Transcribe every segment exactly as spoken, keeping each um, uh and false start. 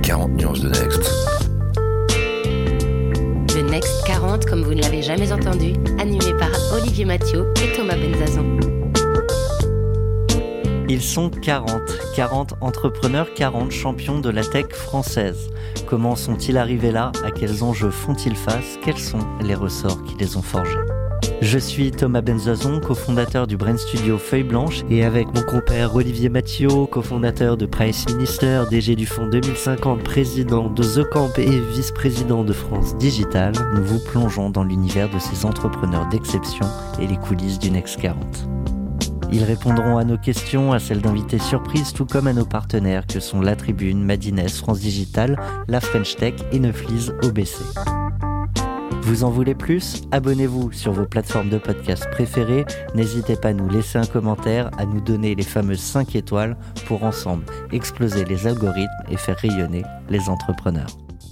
quarante nuances de Next. Le Next quarante, comme vous ne l'avez jamais entendu, animé par Olivier Mathieu et Thomas Benzazon. Ils sont quarante, quarante entrepreneurs, quarante champions de la tech française. Comment sont-ils arrivés là? À quels enjeux font-ils face? Quels sont les ressorts qui les ont forgés? Je suis Thomas Benzazon, cofondateur du Brain Studio Feuille Blanche, et avec mon compère Olivier Mathieu, cofondateur de Price Minister, D G du fonds deux mille cinquante, président de The Camp et vice-président de France Digital, nous vous plongeons dans l'univers de ces entrepreneurs d'exception et les coulisses du Next quarante. Ils répondront à nos questions, à celles d'invités surprises, tout comme à nos partenaires que sont La Tribune, Madines, France Digital, La French Tech et Neuflize O B C. Vous en voulez plus? Abonnez-vous sur vos plateformes de podcast préférées. N'hésitez pas à nous laisser un commentaire, à nous donner les fameuses cinq étoiles pour ensemble exploser les algorithmes et faire rayonner les entrepreneurs.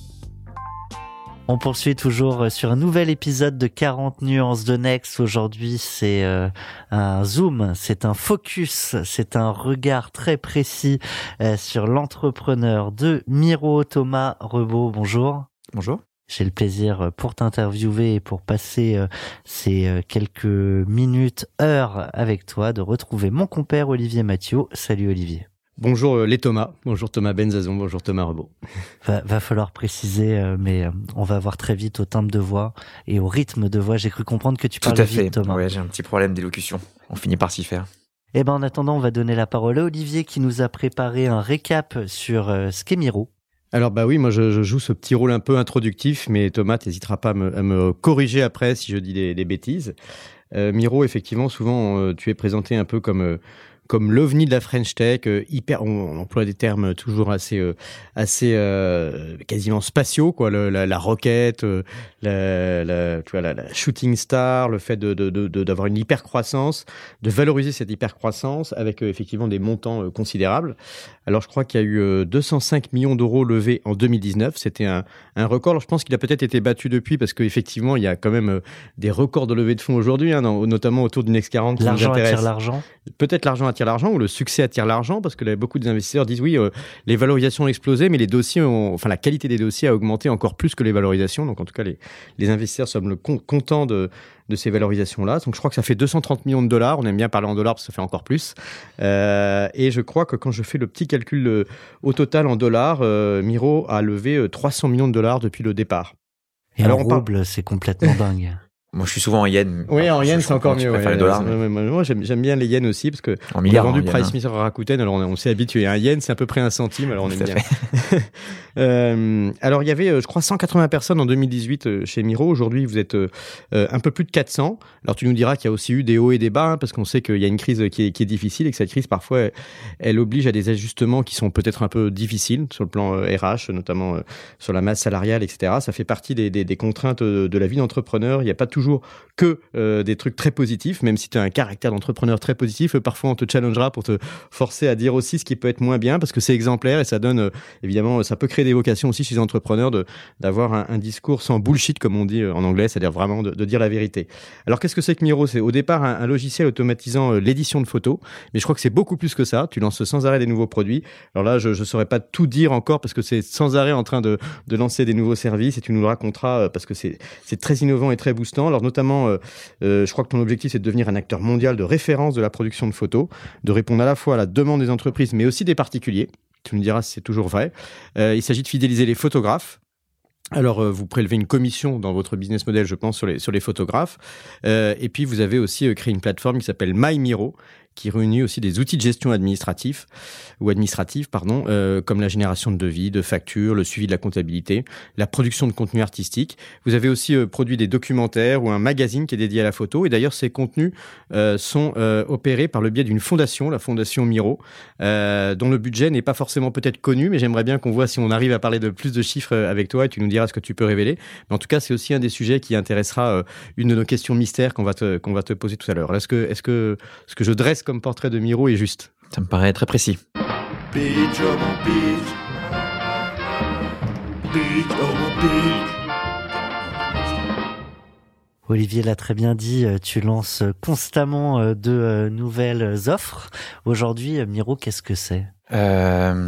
On poursuit toujours sur un nouvel épisode de quarante nuances de Next. Aujourd'hui, c'est euh, un zoom, c'est un focus, c'est un regard très précis euh, sur l'entrepreneur de Miro. Thomas Rebaud, bonjour. Bonjour. J'ai le plaisir pour t'interviewer et pour passer euh, ces euh, quelques minutes, heures avec toi, de retrouver mon compère Olivier Mathieu. Salut Olivier. Bonjour euh, les Thomas, bonjour Thomas Benzazon, bonjour Thomas Rebaud. Va, va falloir préciser, euh, mais euh, on va voir très vite au timbre de voix et au rythme de voix. J'ai cru comprendre que tu Tout parles à vite, fait. Thomas. Ouais, j'ai un petit problème d'élocution. On finit par s'y faire. Eh ben, en attendant, on va donner la parole à Olivier qui nous a préparé un récap sur euh, ce qu'est Miro. Alors bah oui, moi je, je joue ce petit rôle un peu introductif, mais Thomas t'hésitera pas à me, à me corriger après si je dis des, des bêtises. Euh, Miro, effectivement, souvent euh, tu es présenté un peu comme euh, comme l'ovni de la French Tech, euh, hyper, on, on emploie des termes toujours assez euh, assez euh, quasiment spatiaux, quoi, le, la, la roquette, euh, la, la, tu vois, la, la shooting star, le fait de, de, de, de d'avoir une hyper croissance, de valoriser cette hyper croissance avec euh, effectivement des montants euh, considérables. Alors je crois qu'il y a eu euh, deux cent cinq millions d'euros levés en deux mille dix-neuf, c'était un, un record. Alors je pense qu'il a peut-être été battu depuis parce qu'effectivement il y a quand même euh, des records de levée de fonds aujourd'hui, hein, dans, notamment autour du Next quarante qui l'argent nous intéresse. attire l'argent. Peut-être l'argent attire l'argent ou le succès attire l'argent parce que là, beaucoup d'investisseurs disent oui, euh, les valorisations ont explosé, mais les dossiers, ont, enfin la qualité des dossiers a augmenté encore plus que les valorisations. Donc en tout cas, les, les investisseurs semblent con, contents de, de ces valorisations-là. Donc je crois que ça fait deux cent trente millions de dollars. On aime bien parler en dollars parce que ça fait encore plus. Euh, et je crois que quand je fais le petit calcul euh, au total en dollars, euh, Miro a levé euh, trois cents millions de dollars depuis le départ. Et Alors, en on rouble, par... c'est complètement dingue. Moi, je suis souvent en yen. Oui, en yen, je c'est encore mieux. Ouais, Ouais, les dollars, ouais, mais... Moi, j'aime, j'aime bien les yens aussi parce que en on milliards, a vendu en Price yen, Minister à Rakuten, alors on, on s'est habitué. Un yen, c'est à peu près un centime, alors on aime bien. euh, alors, il y avait, je crois, cent quatre-vingts personnes en deux mille dix-huit chez Miro. Aujourd'hui, vous êtes euh, un peu plus de quatre cents. Alors, tu nous diras qu'il y a aussi eu des hauts et des bas, hein, parce qu'on sait qu'il y a une crise qui est, qui est difficile et que cette crise, parfois, elle, elle oblige à des ajustements qui sont peut-être un peu difficiles sur le plan euh, R H, notamment euh, sur la masse salariale, et cetera. Ça fait partie des, des, des contraintes de, de la vie d'entrepreneur. Il n'y a pas toujours que euh, des trucs très positifs, même si tu as un caractère d'entrepreneur très positif, euh, parfois on te challengera pour te forcer à dire aussi ce qui peut être moins bien, parce que c'est exemplaire et ça donne, euh, évidemment, ça peut créer des vocations aussi chez les entrepreneurs de, d'avoir un, un discours sans bullshit, comme on dit euh, en anglais, c'est-à-dire vraiment de, de dire la vérité. Alors qu'est-ce que c'est que Miro? C'est au départ un, un logiciel automatisant euh, l'édition de photos, mais je crois que c'est beaucoup plus que ça. Tu lances sans arrêt des nouveaux produits. Alors là, je ne saurais pas tout dire encore, parce que c'est sans arrêt en train de, de lancer des nouveaux services, et tu nous le raconteras, euh, parce que c'est, c'est très innovant et très boostant. Alors notamment, euh, Euh, je crois que ton objectif, c'est de devenir un acteur mondial de référence de la production de photos, de répondre à la fois à la demande des entreprises, mais aussi des particuliers. Tu nous diras si c'est toujours vrai. Euh, il s'agit de fidéliser les photographes. Alors, euh, vous prélevez une commission dans votre business model, je pense, sur les, sur les photographes. Euh, et puis, vous avez aussi euh, créé une plateforme qui s'appelle MyMiro, qui réunit aussi des outils de gestion administratifs ou administrative, pardon, euh, comme la génération de devis, de factures, le suivi de la comptabilité, la production de contenu artistique. Vous avez aussi euh, produit des documentaires ou un magazine qui est dédié à la photo. Et d'ailleurs, ces contenus euh, sont euh, opérés par le biais d'une fondation, la fondation Miro, euh, dont le budget n'est pas forcément peut-être connu, mais j'aimerais bien qu'on voit si on arrive à parler de plus de chiffres avec toi et tu nous diras ce que tu peux révéler. Mais en tout cas, c'est aussi un des sujets qui intéressera euh, une de nos questions mystères qu'on va te, qu'on va te poser tout à l'heure. Est-ce que, est-ce que ce que je dresse comme portrait de Miro est juste? Ça me paraît très précis. Beach, oh mon beach. Beach, oh mon beach. Olivier l'a très bien dit, tu lances constamment de nouvelles offres. Aujourd'hui, Miro, qu'est-ce que c'est ?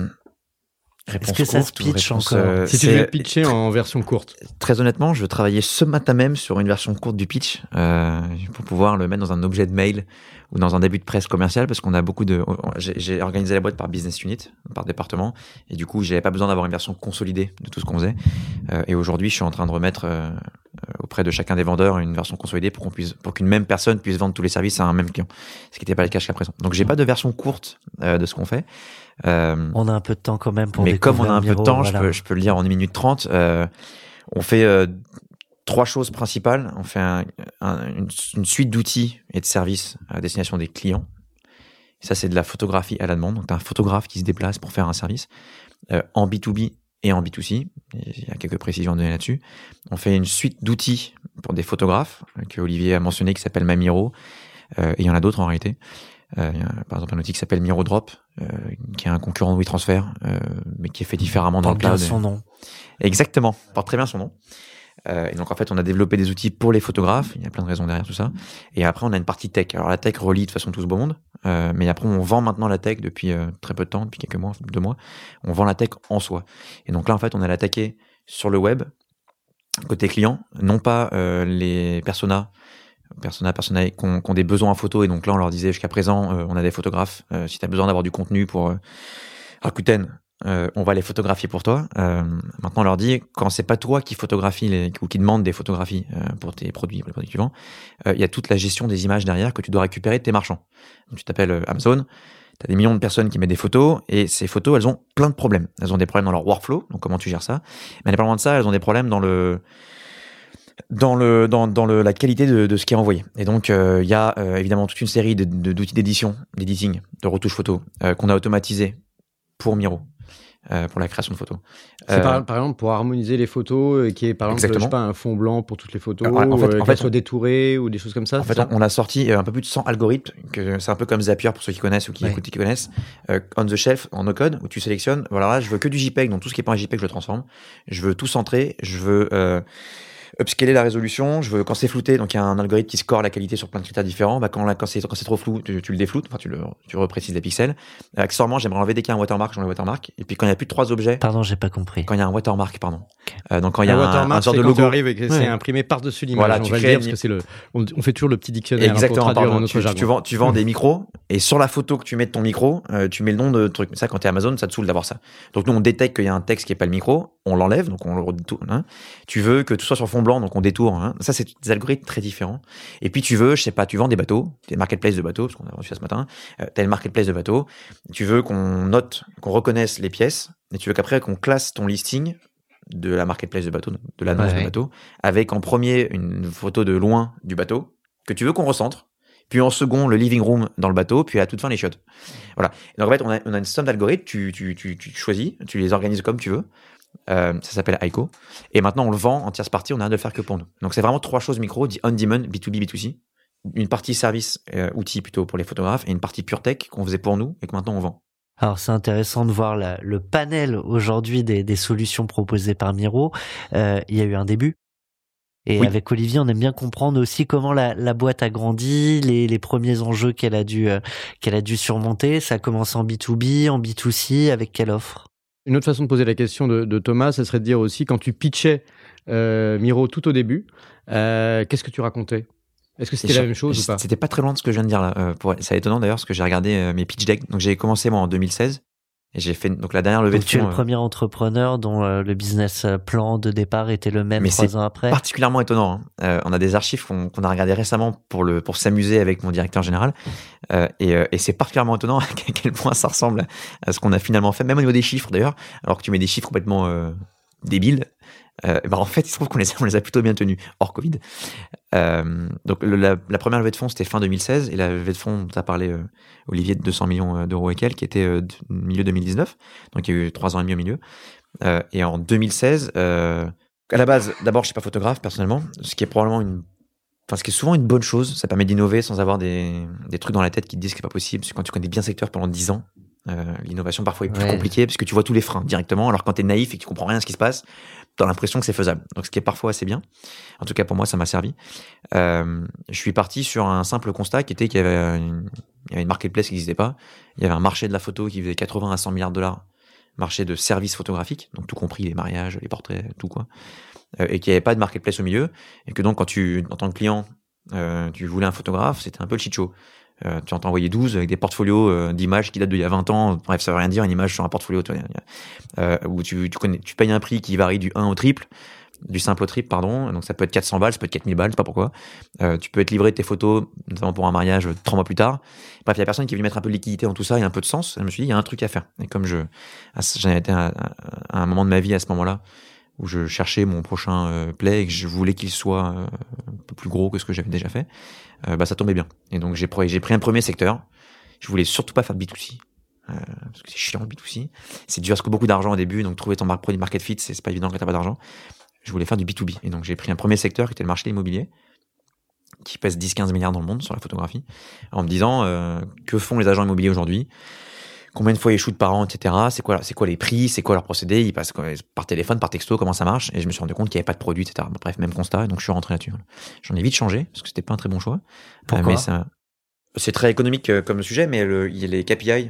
euh, réponse Est-ce que ça se courte ou pitch réponse, encore euh, Si tu c'est- devais pitcher en version courte. Très honnêtement, je travaillais ce matin même sur une version courte du pitch euh, pour pouvoir le mettre dans un objet de mail ou dans un début de presse commerciale parce qu'on a beaucoup de. J'ai, j'ai organisé la boîte par business unit, par département, et du coup, j'avais pas besoin d'avoir une version consolidée de tout ce qu'on faisait. Euh, et aujourd'hui, je suis en train de remettre euh, auprès de chacun des vendeurs une version consolidée pour qu'on puisse, pour qu'une même personne puisse vendre tous les services à un même client, ce qui n'était pas le cas jusqu'à présent. Donc, j'ai pas de version courte euh, de ce qu'on fait. Euh, On a un peu de temps quand même pour mais comme on a un découvrir peu de Miro, temps, voilà. je, peux, je peux le dire en une minute trente. Euh, on fait euh, trois choses principales. On fait un, un, une, une suite d'outils et de services à destination des clients. Ça, c'est de la photographie à la demande. Donc, tu as un photographe qui se déplace pour faire un service euh, en B deux B et en B deux C. Il y a quelques précisions à donner là-dessus. On fait une suite d'outils pour des photographes euh, que Olivier a mentionné qui s'appelle Mamiro. Euh, et il y en a d'autres en réalité. Euh, il y a, par exemple, un outil qui s'appelle Miro Drop, euh, qui est un concurrent de WeTransfer, euh, mais qui est fait différemment dans Porte le bien cloud. son nom. Exactement, porte très bien son nom. Euh, et donc en fait, on a développé des outils pour les photographes. Il y a plein de raisons derrière tout ça. Et après, on a une partie tech. Alors la tech relie de toute façon tout ce beau monde, euh, mais après, on vend maintenant la tech depuis euh, très peu de temps, depuis quelques mois, deux mois. On vend la tech en soi. Et donc là, en fait, on a l'attaqué sur le web, côté client, non pas euh, les personas. Persona, persona qui ont, qui ont des besoins en photo, et donc là on leur disait jusqu'à présent euh, on a des photographes, euh, si tu as besoin d'avoir du contenu pour euh, Rakuten, euh, on va les photographier pour toi. Euh, maintenant on leur dit, quand c'est pas toi qui photographie les, ou qui demande des photographies euh, pour tes produits, pour les produits que tu vends, il euh, y a toute la gestion des images derrière que tu dois récupérer de tes marchands. Donc, tu t'appelles euh, Amazon, tu as des millions de personnes qui mettent des photos, et ces photos elles ont plein de problèmes. Elles ont des problèmes dans leur workflow, donc comment tu gères ça, mais indépendamment de ça, elles ont des problèmes dans le dans le dans dans le la qualité de, de ce qui est envoyé. Et donc il euh, y a euh, évidemment toute une série de, de, d'outils d'édition, d'editing, de retouche photo euh, qu'on a automatisé pour Miro, euh, pour la création de photos. C'est Euh, par, par exemple pour harmoniser les photos, euh, qui est par exemple, je sais pas, un fond blanc pour toutes les photos, En- en fait- euh, en qu'elles fait, soient on- détourées ou des choses comme ça. En c'est fait, ça on a sorti euh, un peu plus de cent algorithmes, que c'est un peu comme Zapier pour ceux qui connaissent ou qui Ouais. écoutent, qui connaissent, euh, on the shelf, en no-code, où tu sélectionnes, voilà, là, je veux que du JPEG, donc tout ce qui est pas un JPEG, je le transforme. Je veux tout centrer, je veux euh, upscaler la résolution, je veux quand c'est flouté, donc il y a un algorithme qui score la qualité sur plein de critères différents. Bah, quand, la, quand, c'est, quand c'est trop flou, tu, tu le défloutes, enfin tu le tu reprécises les pixels. Euh, accessoirement, j'aimerais enlever dès qu'il y a un watermark, j'enlève le watermark. Et puis quand il y a plus de trois objets, Pardon, j'ai pas compris. quand il y a un watermark, pardon. Euh, donc quand il y a un un, watermark, un genre c'est de quand logo. tu arrives et que c'est Ouais. imprimé par-dessus l'image. Voilà, on tu va le crées dire une- parce que c'est le, on, on fait toujours le petit dictionnaire hein, Exactement, pour traduire pardon. dans notre Tu, jargon. tu vends, tu vends des micros, et sur la photo que tu mets de ton micro, euh, tu mets le nom de truc. Ça, quand t'es Amazon, ça te saoule d'avoir ça. Donc nous, on détecte qu'il y a un texte qui est pas le micro, on l'enlève, donc on le détourne. Hein. Tu veux que tout soit sur fond blanc, donc on détourne. Hein. Ça, c'est des algorithmes très différents. Et puis tu veux, je sais pas, tu vends des bateaux, des marketplaces de bateaux, parce qu'on a reçu ça ce matin. Euh, t'as une marketplace de bateaux. Tu veux qu'on note, qu'on reconnaisse les pièces, et tu veux qu'après qu'on classe ton listing de la marketplace de bateau, de l'annonce Ouais, de ouais. bateau, avec en premier une photo de loin du bateau que tu veux qu'on recentre, puis en second le living room dans le bateau, puis à toute fin les shots. Voilà. Et donc en fait on a, on a une somme d'algorithmes, tu, tu, tu, tu choisis, tu les organises comme tu veux. Euh, ça s'appelle Aiko. Et maintenant on le vend en tierce partie, on a de le faire que pour nous. Donc c'est vraiment trois choses micro, dit on-demand, B deux B, B deux C. Une partie service, euh, outils plutôt pour les photographes, et une partie pure tech qu'on faisait pour nous et que maintenant on vend. Alors c'est intéressant de voir la, le panel aujourd'hui des, des solutions proposées par Miro. Euh, il y a eu un début. Et Oui. avec Olivier, on aime bien comprendre aussi comment la, la boîte a grandi, les, les premiers enjeux qu'elle a dû euh, qu'elle a dû surmonter. Ça a commencé en B deux B, en B deux C, avec quelle offre? Une autre façon de poser la question de, de Thomas, ça serait de dire aussi, quand tu pitchais euh, Miro tout au début, euh, qu'est-ce que tu racontais? Est-ce que c'était la même chose ou pas? C'était pas très loin de ce que je viens de dire là. Euh, pour... C'est étonnant d'ailleurs parce que j'ai regardé euh, mes pitch decks. Donc j'ai commencé moi en deux mille seize et j'ai fait donc la dernière levée Donc de tu es fonds. le euh, premier entrepreneur dont euh, le business plan de départ était le même Mais trois c'est ans après. particulièrement étonnant. Hein. Euh, on a des archives qu'on, qu'on a regardées récemment pour le pour s'amuser avec mon directeur général euh, et, euh, et c'est particulièrement étonnant à quel point ça ressemble à ce qu'on a finalement fait, même au niveau des chiffres d'ailleurs. Alors que tu mets des chiffres complètement euh, débiles. Euh, bah en fait, il se trouve qu'on les, on les a plutôt bien tenus, hors Covid. Euh, donc, le, la, la première levée de fonds, c'était fin deux mille seize, et la levée de fonds dont tu as parlé, euh, Olivier, de deux cents millions d'euros et quelques, qui était euh, de, milieu deux mille dix-neuf. Donc, il y a eu trois ans et demi au milieu. Euh, et en deux mille seize, euh, à la base, d'abord, je suis pas photographe, personnellement, ce qui est probablement une, enfin, ce qui est souvent une bonne chose. Ça permet d'innover sans avoir des, des trucs dans la tête qui te disent que c'est pas possible. Parce que quand tu connais bien le secteur pendant dix ans, euh, l'innovation parfois est plus Ouais. compliquée parce que tu vois tous les freins directement. Alors quand t'es naïf et que tu comprends rien à ce qui se passe, t'as l'impression que c'est faisable. Donc ce qui est parfois assez bien. En tout cas pour moi, ça m'a servi. Euh, je suis parti sur un simple constat qui était qu'il y avait une, il y avait une marketplace qui n'existait pas. Il y avait un marché de la photo qui faisait quatre-vingts à cent milliards de dollars marché de services photographiques, donc tout compris les mariages, les portraits, tout quoi, euh, et qu'il n'y avait pas de marketplace au milieu, et que donc quand tu, en tant que client, euh, tu voulais un photographe, c'était un peu le shit show. Euh, tu en t'envoyais douze avec des portfolios euh, d'images qui datent d'il y a vingt ans. Bref, ça veut rien dire, une image sur un portfolio, tu vois, euh, où tu, tu, connais, tu payes un prix qui varie du un au triple, du simple au triple, pardon. Donc ça peut être quatre cents balles, ça peut être quatre mille balles, je sais pas pourquoi. Euh, tu peux être livré tes photos, notamment pour un mariage, trois mois plus tard. Bref, il y a personne qui veut mettre un peu de liquidité dans tout ça et un peu de sens. Et je me suis dit, il y a un truc à faire. Et comme je, j'en étais à, à un moment de ma vie à ce moment-là, où je cherchais mon prochain euh, play et que je voulais qu'il soit euh, un peu plus gros que ce que j'avais déjà fait, euh, bah ça tombait bien. Et donc j'ai pris, j'ai pris un premier secteur. Je voulais surtout pas faire de B deux C, euh, parce que c'est chiant le B deux C. C'est dur, parce que beaucoup d'argent au début, donc trouver ton produit market fit, c'est, c'est pas évident quand t'as pas d'argent. Je voulais faire du B deux B. Et donc j'ai pris un premier secteur qui était le marché immobilier, qui pèse dix à quinze milliards dans le monde sur la photographie, en me disant euh, que font les agents immobiliers aujourd'hui, combien de fois ils shootent par an, et cetera. C'est quoi, c'est quoi les prix, c'est quoi leur procédé, ils passent par téléphone, par texto, comment ça marche. Et je me suis rendu compte qu'il n'y avait pas de produit, et cetera. Bon, bref, même constat, et donc je suis rentré là-dessus. J'en ai vite changé, parce que c'était pas un très bon choix. Pourquoi ? Euh, mais ça, c'est très économique euh, comme sujet, mais le, il y a les K P I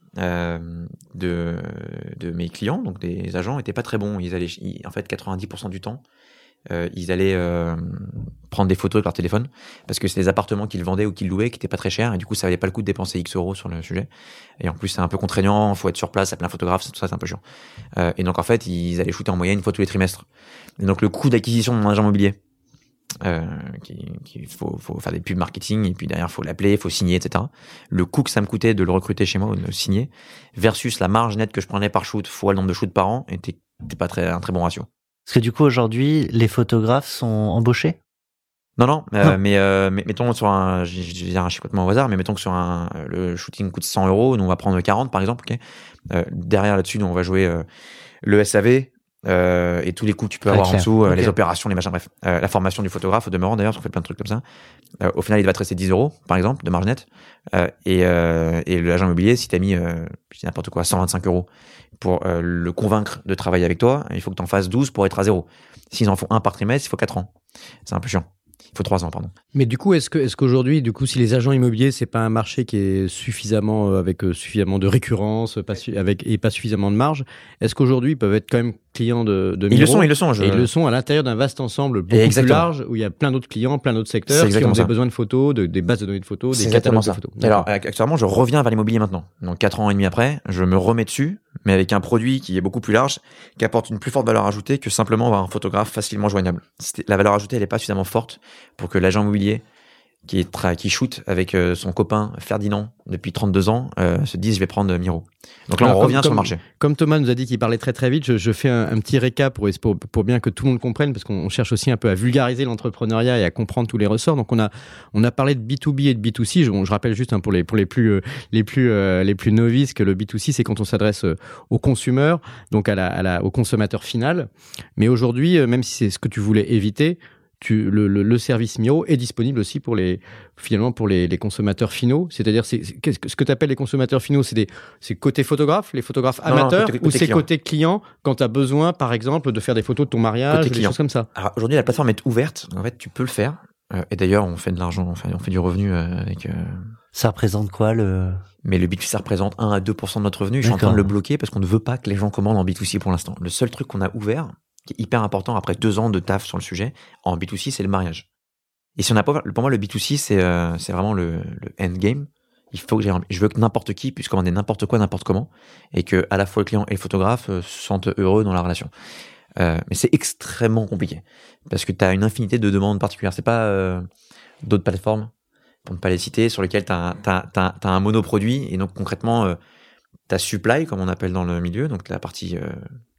euh, de, de mes clients, donc des agents, étaient pas très bons. Ils allaient, ils, en fait, quatre-vingt-dix pour cent du temps, Euh, ils allaient euh, prendre des photos avec leur téléphone parce que c'est des appartements qu'ils vendaient ou qu'ils louaient qui étaient pas très chers et du coup ça valait pas le coup de dépenser X euros sur le sujet et en plus c'est un peu contraignant, faut être sur place, il y a plein de photographes, tout ça c'est un peu chiant euh, et donc en fait ils allaient shooter en moyenne une fois tous les trimestres et donc le coût d'acquisition d'un agent immobilier euh, qui, qui faut, faut faire des pubs marketing et puis derrière faut l'appeler, faut signer, etc. Le coût que ça me coûtait de le recruter chez moi ou de le signer versus la marge nette que je prenais par shoot fois le nombre de shoots par an était, était pas très, un très bon ratio. Parce que du coup, aujourd'hui, les photographes sont embauchés ? Non, non, euh, mais, euh, mais mettons sur un, je vais dire un chiffre complètement au hasard, mais mettons que sur un, le shooting coûte cent euros, nous on va prendre quarante par exemple, ok. Euh, derrière là-dessus, nous on va jouer euh, le S A V euh, et tous les coûts que tu peux avoir okay. en dessous, euh, okay. les opérations, les machins, bref, euh, la formation du photographe au demeurant d'ailleurs, parce qu'on fait plein de trucs comme ça. Euh, au final, il va te rester dix euros par exemple de marge nette, euh, et euh, et l'agent immobilier, si t'as mis, euh, je dis n'importe quoi, cent vingt-cinq euros pour euh, le convaincre de travailler avec toi, il faut que t'en fasses douze pour être à zéro. S'ils en font un par trimestre, il faut quatre ans. C'est un peu chiant. Il faut trois ans, pardon. Mais du coup, est-ce que, est-ce qu'aujourd'hui, du coup, si les agents immobiliers, c'est pas un marché qui est suffisamment, euh, avec euh, suffisamment de récurrence, pas su- avec, et pas suffisamment de marge, est-ce qu'aujourd'hui, ils peuvent être quand même clients de, de Miro ? Ils le sont, ils le sont. Je... Et ils le sont à l'intérieur d'un vaste ensemble beaucoup Exactement. plus large, où il y a plein d'autres clients, plein d'autres secteurs qui ont des ça. besoins de photos, de, des bases de données de photos, C'est des exactement catalogues ça. de photos. Alors, actuellement, je reviens vers l'immobilier maintenant. Donc, quatre ans et demi après, je me remets dessus, mais avec un produit qui est beaucoup plus large, qui apporte une plus forte valeur ajoutée que simplement avoir un photographe facilement joignable. La valeur ajoutée, elle est pas suffisamment forte pour que l'agent immobilier qui est tra- qui shoot avec euh, son copain Ferdinand depuis trente-deux ans euh, se dise je vais prendre Miro. Donc là Alors, on revient comme, sur le marché. Comme Thomas nous a dit qu'il parlait très très vite, je, je fais un, un petit récap pour, pour, pour bien que tout le monde comprenne, parce qu'on cherche aussi un peu à vulgariser l'entrepreneuriat et à comprendre tous les ressorts. Donc on a on a parlé de B deux B et de B deux C. Je, je rappelle juste hein, pour les pour les plus euh, les plus euh, les plus novices que le B deux C c'est quand on s'adresse euh, au consommateur, donc à la, à la au consommateur final. Mais aujourd'hui, euh, même si c'est ce que tu voulais éviter, Tu, le, le, le service Miro est disponible aussi pour les, finalement pour les, les consommateurs finaux. C'est-à-dire, c'est, c'est, qu'est-ce que, ce que tu appelles les consommateurs finaux, c'est, des, c'est côté photographe, les photographes non, amateurs, non, côté, côté ou c'est client. côté client quand tu as besoin, par exemple, de faire des photos de ton mariage, Côté des client. choses comme ça. Alors aujourd'hui la plateforme est ouverte, donc en fait tu peux le faire. Euh, et d'ailleurs on fait de l'argent, on fait, on fait du revenu euh, avec. Euh... Ça représente quoi le Mais le B deux C ça représente un à deux pour cent de notre revenu. Je suis en train de le bloquer parce qu'on ne veut pas que les gens commandent en B deux C pour l'instant. Le seul truc qu'on a ouvert, qui est hyper important après deux ans de taf sur le sujet, en B deux C, c'est le mariage. Et si on n'a pas, pour moi, le B deux C, c'est, euh, c'est vraiment le, le endgame. Il faut que j'ai, je veux que n'importe qui puisse commander n'importe quoi, n'importe comment, et que à la fois le client et le photographe euh, se sentent heureux dans la relation. Euh, mais c'est extrêmement compliqué parce que tu as une infinité de demandes particulières. C'est pas euh, d'autres plateformes, pour ne pas les citer, sur lesquelles tu as un monoproduit et donc concrètement, euh, tu as supply, comme on appelle dans le milieu, donc la partie euh,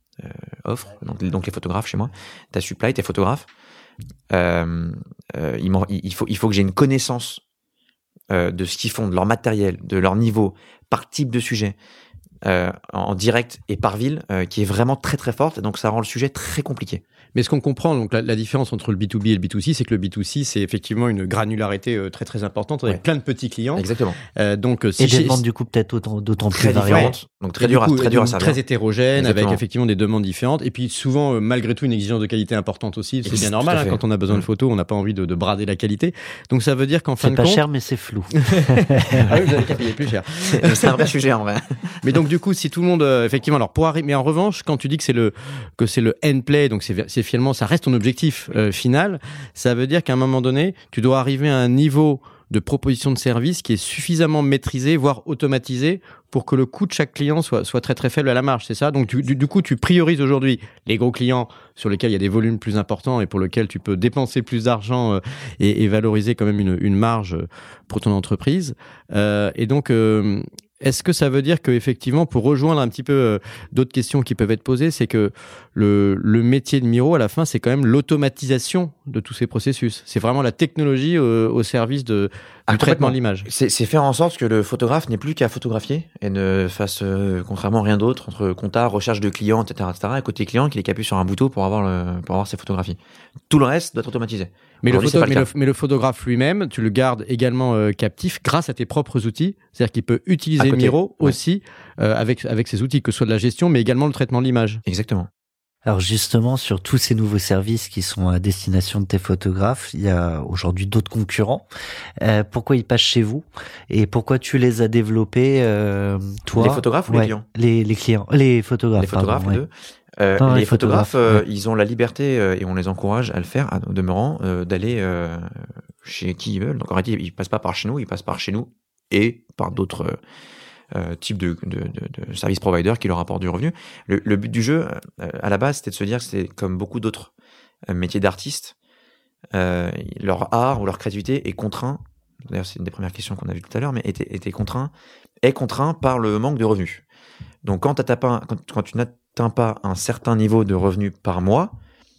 euh, offre, donc, donc les photographes chez moi, tu as supply, tes photographes. Euh, euh, il, il, faut, il faut que j'ai une connaissance euh, de ce qu'ils font, de leur matériel, de leur niveau, par type de sujet, euh, en direct et par ville, euh, qui est vraiment très très forte, et donc ça rend le sujet très compliqué. Mais ce qu'on comprend, donc la, la différence entre le B deux B et le B deux C, c'est que le B deux C, c'est effectivement une granularité euh, très très importante avec ouais. plein de petits clients. Exactement. Euh, donc si et des j'ai, demandes du coup peut-être autant, d'autant très plus variantes. Donc très dur, à, très dur à servir. Très hétérogène, Exactement. avec effectivement des demandes différentes. Et puis souvent, euh, malgré tout, une exigence de qualité importante aussi. C'est bien normal, hein, quand on a besoin mmh. de photos, on n'a pas envie de, de brader la qualité. Donc ça veut dire qu'en fin c'est de pas compte... cher, mais c'est flou. ah oui, vous avez qu'à payer plus cher. C'est un vrai sujet en vrai. Mais donc du coup, si tout le monde, euh, effectivement, alors pour arriver, mais en revanche, quand tu dis que c'est le que c'est le end play, donc c'est, c'est finalement, ça reste ton objectif euh, final, ça veut dire qu'à un moment donné, tu dois arriver à un niveau de proposition de service qui est suffisamment maîtrisé, voire automatisé, pour que le coût de chaque client soit, soit très très faible à la marge, c'est ça? Donc tu, du, du coup, tu priorises aujourd'hui les gros clients sur lesquels il y a des volumes plus importants et pour lesquels tu peux dépenser plus d'argent euh, et, et valoriser quand même une, une marge pour ton entreprise. Euh, et donc, euh, est-ce que ça veut dire qu'effectivement, pour rejoindre un petit peu euh, d'autres questions qui peuvent être posées, c'est que le, le métier de Miro, à la fin, c'est quand même l'automatisation de tous ces processus. C'est vraiment la technologie au, au service de, Ah, du traitement de l'image. C'est, c'est faire en sorte que le photographe n'ait plus qu'à photographier et ne fasse euh, contrairement rien d'autre entre compta, recherche de clients, et cetera, et cetera. Et côté client, qu'il ait qu'à appuyer sur un bouton pour avoir le, pour avoir ses photographies. Tout le reste doit être automatisé. Mais le, Aujourd'hui, photo, c'est pas mais, le le, cas. mais le photographe lui-même, tu le gardes également euh, captif grâce à tes propres outils. C'est-à-dire qu'il peut À utiliser côté, Miro ouais. aussi euh, avec, avec ses outils, que ce soit de la gestion, mais également le traitement de l'image. Exactement. Alors justement, sur tous ces nouveaux services qui sont à destination de tes photographes, il y a aujourd'hui d'autres concurrents. Euh, pourquoi ils passent chez vous et pourquoi tu les as développés, euh, toi? Les photographes ou les Ouais, clients? les, les clients, les photographes. Les photographes, pardon, les ouais. deux. Euh, Non, les les photographes, photographes, euh, ouais. ils ont la liberté euh, et on les encourage à le faire, à, au demeurant, euh, d'aller euh, chez qui ils veulent. Donc en réalité, ils passent pas par chez nous, ils passent par chez nous et par d'autres euh, euh, types de, de, de, de service providers qui leur apportent du revenu. Le, le but du jeu, euh, à la base, c'était de se dire que c'était comme beaucoup d'autres euh, métiers d'artistes, euh, leur art ou leur créativité est contraint. D'ailleurs, c'est une des premières questions qu'on a vues tout à l'heure, mais était, était contraint, est contraint par le manque de revenus. Donc, quand, t'atteins pas, quand, quand tu n'atteins pas un certain niveau de revenus par mois,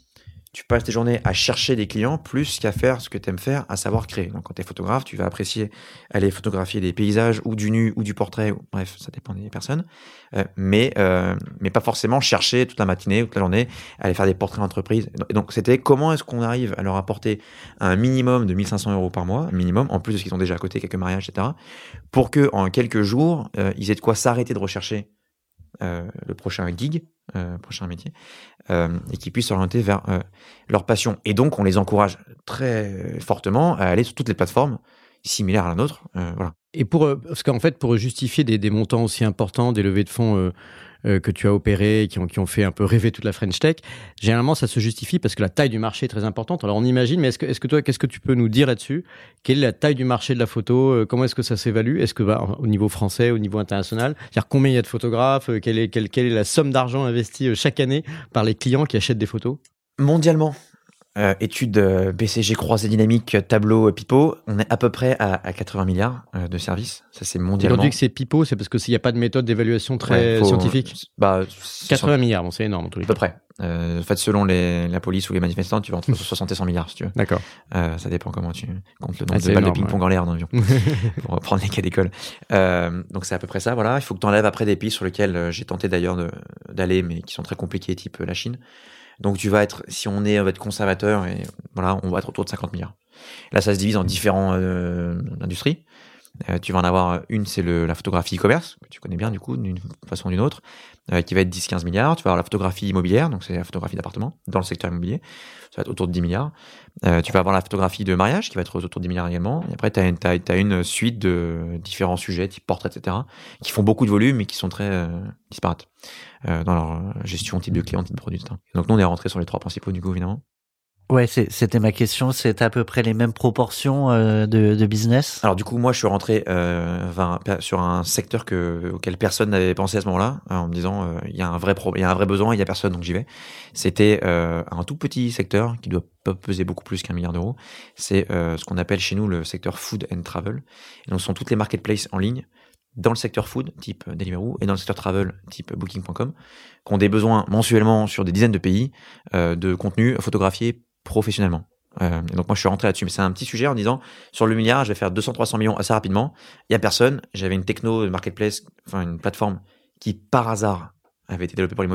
tu passes tes journées à chercher des clients plus qu'à faire ce que tu aimes faire, à savoir créer. Donc, quand tu es photographe, tu vas apprécier aller photographier des paysages ou du nu ou du portrait. Ou, bref, ça dépend des personnes. Euh, mais, euh, mais pas forcément chercher toute la matinée ou toute la journée à aller faire des portraits d'entreprise. Et donc, c'était comment est-ce qu'on arrive à leur apporter un minimum de mille cinq cents euros par mois, un minimum, en plus de ce qu'ils ont déjà à côté, quelques mariages, et cetera, pour que en quelques jours, euh, ils aient de quoi s'arrêter de rechercher Euh, le prochain gig, euh, prochain métier, euh, et qu'ils puissent s'orienter vers euh, leur passion. Et donc, on les encourage très fortement à aller sur toutes les plateformes similaires à la nôtre. Euh, voilà. Et pour, euh, parce qu'en fait, pour justifier des, des montants aussi importants, des levées de fonds euh, euh, que tu as opérées, qui ont, qui ont fait un peu rêver toute la French Tech, généralement, ça se justifie parce que la taille du marché est très importante. Alors, on imagine, mais est-ce que, est-ce que toi, qu'est-ce que tu peux nous dire là-dessus? Quelle est la taille du marché de la photo? euh, Comment est-ce que ça s'évalue? Est-ce que, bah, au niveau français, au niveau international? C'est-à-dire, combien il y a de photographes? euh, quelle est, quelle, quelle est la somme d'argent investie euh, chaque année par les clients qui achètent des photos? Mondialement, euh, études euh, B C G croisée dynamique, tableau, euh, pipeau, on est à peu près à, à quatre-vingts milliards euh, de services. Ça, c'est Et mondialement. on dit que c'est pipeau, c'est parce que s'il n'y a pas de méthode d'évaluation très Ouais, faut- scientifique. Bah, quatre-vingts milliards, bon, c'est énorme en tous les à peu cas. près. Euh, en fait, selon les, la police ou les manifestants, tu vas entre soixante et cent milliards, si tu veux. D'accord. Euh, ça dépend comment tu comptes le Ah, nombre c'est de balles énorme, de ping-pong ouais. en l'air dans l'avion. Pour reprendre les cas d'école. Euh, donc c'est à peu près ça, voilà. Il faut que tu enlèves après des pays sur lesquels euh, j'ai tenté d'ailleurs de, d'aller, mais qui sont très compliqués, type euh, la Chine. Donc tu vas être, si on est, on va être conservateur, et voilà, on va être autour de cinquante milliards. Là, ça se divise en différentes euh, industries. Euh, tu vas en avoir une, c'est le, la photographie e-commerce, que tu connais bien du coup, d'une façon ou d'une autre, euh, qui va être dix à quinze milliards. Tu vas avoir la photographie immobilière, donc c'est la photographie d'appartement, dans le secteur immobilier, ça va être autour de dix milliards. Euh, tu vas avoir la photographie de mariage, qui va être autour de dix milliards également. Et après, tu as une, t'as, t'as une suite de différents sujets, type portrait, et cetera, qui font beaucoup de volume et qui sont très euh, disparates euh, dans leur gestion, type de client, type de produit, et cetera. Donc nous, on est rentré sur les trois principaux, du coup, évidemment. Ouais, c'est, c'était ma question. C'est à peu près les mêmes proportions euh, de, de business. Alors du coup, moi, je suis rentré euh, vingt, sur un secteur que, auquel personne n'avait pensé à ce moment-là, en me disant euh, il y a un vrai pro, il y a un vrai besoin, il y a personne, donc j'y vais. C'était euh, un tout petit secteur qui doit pas peser beaucoup plus qu'un milliard d'euros. C'est euh, ce qu'on appelle chez nous le secteur food and travel. Et donc, ce sont toutes les marketplaces en ligne dans le secteur food, type Deliveroo, et dans le secteur travel, type booking point com, qui ont des besoins mensuellement sur des dizaines de pays euh, de contenu photographié professionnellement. Euh, et donc moi je suis rentré là-dessus, mais c'est un petit sujet en disant sur le milliard je vais faire deux cents à trois cents millions assez rapidement, il y a personne, j'avais une techno de marketplace, enfin une plateforme qui par hasard avait été développée pour l'immobilier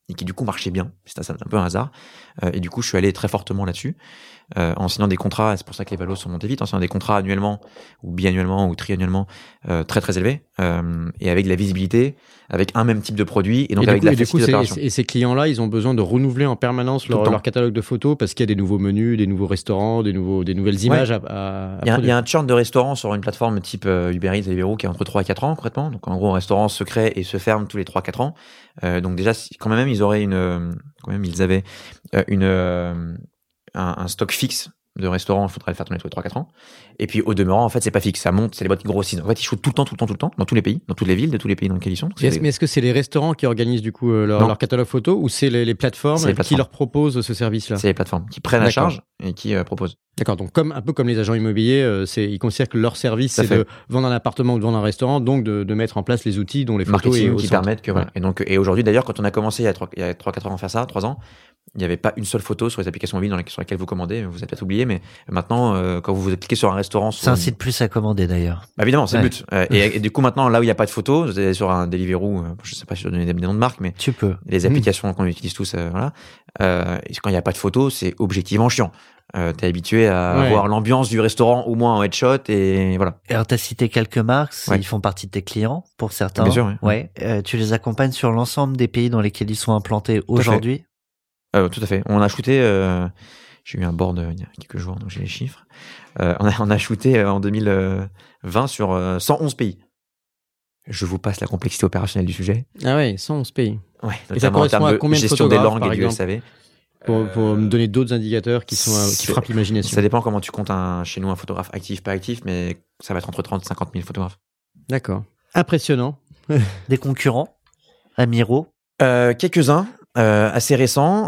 et qui du coup marchait bien. C'était un peu un hasard. Euh, et du coup, je suis allé très fortement là-dessus, euh, en signant des contrats, et c'est pour ça que les valos sont montés vite, en signant des contrats annuellement, ou biannuellement, ou triannuellement, euh, très très élevés, euh, et avec de la visibilité, avec un même type de produit, et donc et avec du coup, de la et du coup, facilité c'est- d'opération. et ces clients-là, ils ont besoin de renouveler en permanence Tout leur, le temps. leur catalogue de photos parce qu'il y a des nouveaux menus, des nouveaux restaurants, des, nouveaux, des nouvelles images à, à, à Il y, a, il y produire. a un churn de restaurants sur une plateforme type euh, Uber Eats et Deliveroo qui est entre trois et quatre ans, concrètement. Donc, en gros, un restaurant se crée et se ferme tous les trois à quatre ans. Euh, donc, déjà, si, quand même, ils auraient une, euh, quand même, ils avaient euh, une, euh, un, un stock fixe de restaurants, il faudrait le faire tourner tous les trois à quatre ans. Et puis, au demeurant, en fait, c'est pas fixe. Ça monte, c'est les boîtes qui grossissent. En fait, ils shootent tout le temps, tout le temps, tout le temps, dans tous les pays, dans toutes les villes, de tous les pays dans lesquels ils sont. Donc, Et est-ce- c'est- mais est-ce que c'est les restaurants qui organisent du coup euh, leur, Non. leur catalogue photo ou c'est les, les plateformes C'est les qui plateformes. leur proposent ce service-là? c'est les plateformes qui prennent à D'accord. charge et qui euh, proposent. D'accord, donc comme un peu comme les agents immobiliers, euh, c'est, ils considèrent que leur service Tout à c'est fait. de vendre un appartement ou de vendre un restaurant, donc de, de mettre en place les outils dont les photos Marketing est au qui centre. permettent que voilà. Et donc et aujourd'hui d'ailleurs quand on a commencé il y a trois il y a trois quatre ans à faire ça, trois ans, il n'y avait pas une seule photo sur les applications mobiles dans lesquelles, sur lesquelles vous commandez, vous avez peut-être oublié, mais maintenant euh, quand vous vous cliquez sur un restaurant, sur C'est un une- site plus à commander d'ailleurs. Bah, évidemment c'est Ouais. le but. Euh, et, et du coup maintenant là où il n'y a pas de photo, vous allez sur un Deliveroo, euh, je sais pas si je dois donner des, des noms de marques, mais Tu peux. les applications qu'on utilise tous, euh, voilà. Euh, et quand il n'y a pas de photo, c'est objectivement chiant. Euh, T'es habitué à Ouais. voir l'ambiance du restaurant au moins en headshot et voilà. Alors, tu as cité quelques marques, Ouais. ils font partie de tes clients pour certains. Bien sûr, ouais. Ouais. Euh, tu les accompagnes sur l'ensemble des pays dans lesquels ils sont implantés aujourd'hui. Euh, tout à fait. On a shooté, euh, j'ai eu un board euh, il y a quelques jours, donc j'ai les chiffres. Euh, on, a, on a shooté euh, en deux mille vingt sur euh, cent onze pays. Je vous passe la complexité opérationnelle du sujet. Ah ouais, cent onze pays. Ouais, Et ça notamment en correspond termes à de combien de gestion des photographes, langues par et du exemple S A V. Pour, pour me donner d'autres indicateurs qui, sont, euh, qui C'est- frappent l'imagination. Ça dépend comment tu comptes un, chez nous un photographe actif, pas actif, mais ça va être entre trente et cinquante mille photographes. D'accord. Impressionnant. Des concurrents, Amiro. Euh, quelques-uns, euh, assez récents.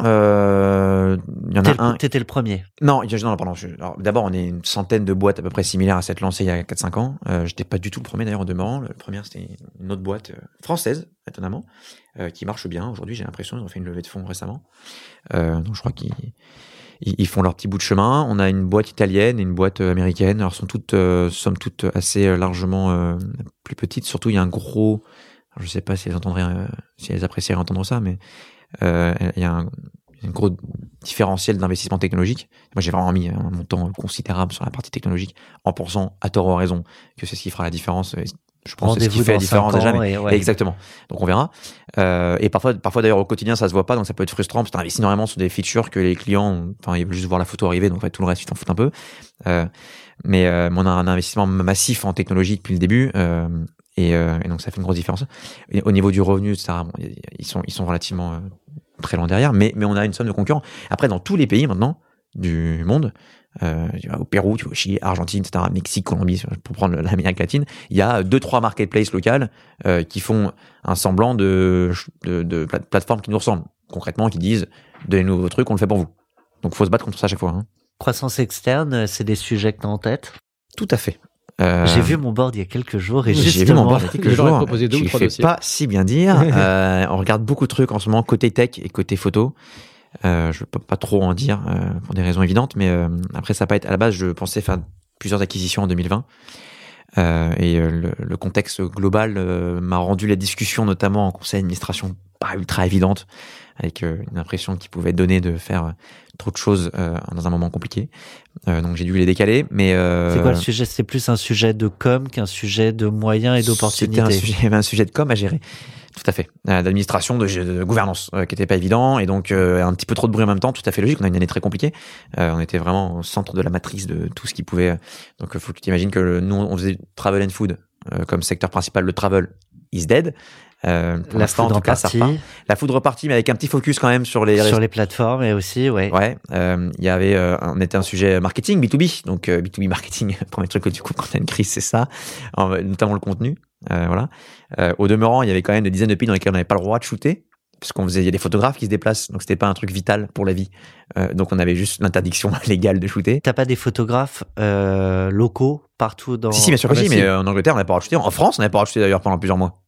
Euh, Il y en T'es a le- un. T'étais le premier. Non, il y a- non, non, pardon. je- alors, D'abord, on est une centaine de boîtes à peu près similaires à cette lancée il y a quatre cinq ans. Euh, J'étais pas du tout le premier d'ailleurs en demeurant. Le premier, c'était une autre boîte euh, française, étonnamment, euh, qui marche bien. Aujourd'hui, j'ai l'impression, ils ont fait une levée de fonds récemment. Euh, donc, je crois qu'ils ils, ils font leur petit bout de chemin. On a une boîte italienne et une boîte euh, américaine. Alors, sont toutes, euh, somme toute, assez euh, largement euh, plus petites. Surtout, il y a un gros. Alors, je sais pas si elles entendraient, euh, si elles apprécieraient entendre ça, mais euh, il y a un, un gros différentiel d'investissement technologique. Moi, j'ai vraiment mis un montant considérable sur la partie technologique, en pensant, à tort ou à raison, que c'est ce qui fera la différence. Et je pense que c'est ce qui Rendez-vous fait la dans différence cinq à ans jamais. et ouais. Exactement. Donc, on verra. Euh, et parfois, parfois d'ailleurs, au quotidien, ça se voit pas, donc ça peut être frustrant, parce que tu investis énormément sur des features que les clients, enfin, ils veulent juste voir la photo arriver, donc en fait, tout le reste, ils t'en foutent un peu. Euh, mais euh, on a un investissement massif en technologie depuis le début. Euh, Et, euh, et donc ça fait une grosse différence. Et au niveau du revenu, et cetera, bon, ils sont ils sont relativement euh, très loin derrière, mais mais on a une somme de concurrents. Après, dans tous les pays maintenant du monde, euh, tu vas au Pérou, tu vas au Chili, Argentine, et cetera, Mexique, Colombie, pour prendre l'Amérique latine, il y a deux trois marketplaces locales euh, qui font un semblant de de, de plate- plateformes qui nous ressemblent, concrètement, qui disent donnez-nous vos trucs, on le fait pour vous. Donc faut se battre contre ça à chaque fois. Hein. Croissance externe, c'est des sujets que tu as en tête. Tout à fait. Euh, J'ai vu mon board il y a quelques jours et J'ai vu justement, mon board il y a quelques je leur ai jours. proposé deux ou Tu trois fais dossiers. pas si bien dire. euh, on regarde beaucoup de trucs en ce moment côté tech et côté photo. Euh, je peux pas trop en dire euh, pour des raisons évidentes, mais euh, après ça va pas être. À la base, je pensais faire plusieurs acquisitions en deux mille vingt. Euh, et euh, le, le contexte global euh, m'a rendu la discussion, notamment en conseil d'administration, pas ultra évidente, avec euh, une impression qui pouvait donner de faire euh, trop de choses euh, dans un moment compliqué. Euh, donc j'ai dû les décaler. Mais euh, c'est quoi le sujet? C'est plus un sujet de com qu'un sujet de moyens et d'opportunités. C'était un sujet, il y avait un sujet de com à gérer. Tout à fait. Euh, d'administration, de, de gouvernance, euh, qui était pas évident, et donc euh, un petit peu trop de bruit en même temps, tout à fait logique. On a une année très compliquée. Euh, on était vraiment au centre de la matrice de tout ce qui pouvait. euh, Donc, il faut que tu t'imagines que le- nous, on faisait travel and food euh, comme secteur principal. Le travel is dead. Euh, pour La l'instant, en foudre tout cas, ça partie repart. La food repartie, mais avec un petit focus quand même sur les sur les plateformes et aussi, ouais. Ouais, euh, il y avait, euh, on était un sujet marketing, B deux B, donc euh, B deux B marketing, le premier truc que tu coupes quand t'as une crise, c'est ça, en- notamment le contenu, euh, voilà. Euh, au demeurant, il y avait quand même des dizaines de pays dans lesquels on n'avait pas le droit de shooter, parce qu'on faisait, il y a des photographes qui se déplacent, donc c'était pas un truc vital pour la vie, euh, donc on avait juste l'interdiction légale de shooter. T'as pas des photographes euh, locaux partout dans. Si, si, bien sûr Ah que bah si, si. mais euh, en Angleterre, on n'avait pas le droit de shooter, en France, on n'avait pas le droit de shooter d'ailleurs pendant plusieurs mois.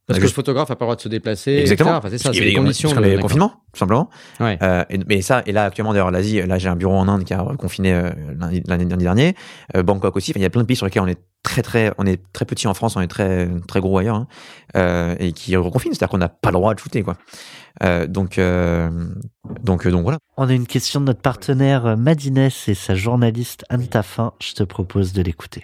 Parce que juste... le photographe n'a pas le droit de se déplacer. Exactement. Enfin, c'est ça, c'est les conditions. Le de... confinement, tout simplement. Ouais. Euh, et, mais ça, et là, actuellement, d'ailleurs, l'Asie, là, j'ai un bureau en Inde qui a confiné euh, lundi, lundi dernier. Euh, Bangkok aussi. Enfin, il y a plein de pays sur lesquels on est très, très, on est très petit en France, on est très, très gros ailleurs, hein, euh, et qui reconfinent. C'est-à-dire qu'on n'a pas le droit de shooter, quoi. Euh, donc, euh, donc, donc voilà. On a une question de notre partenaire Madines et sa journaliste Anne Taffin. Je te propose de l'écouter.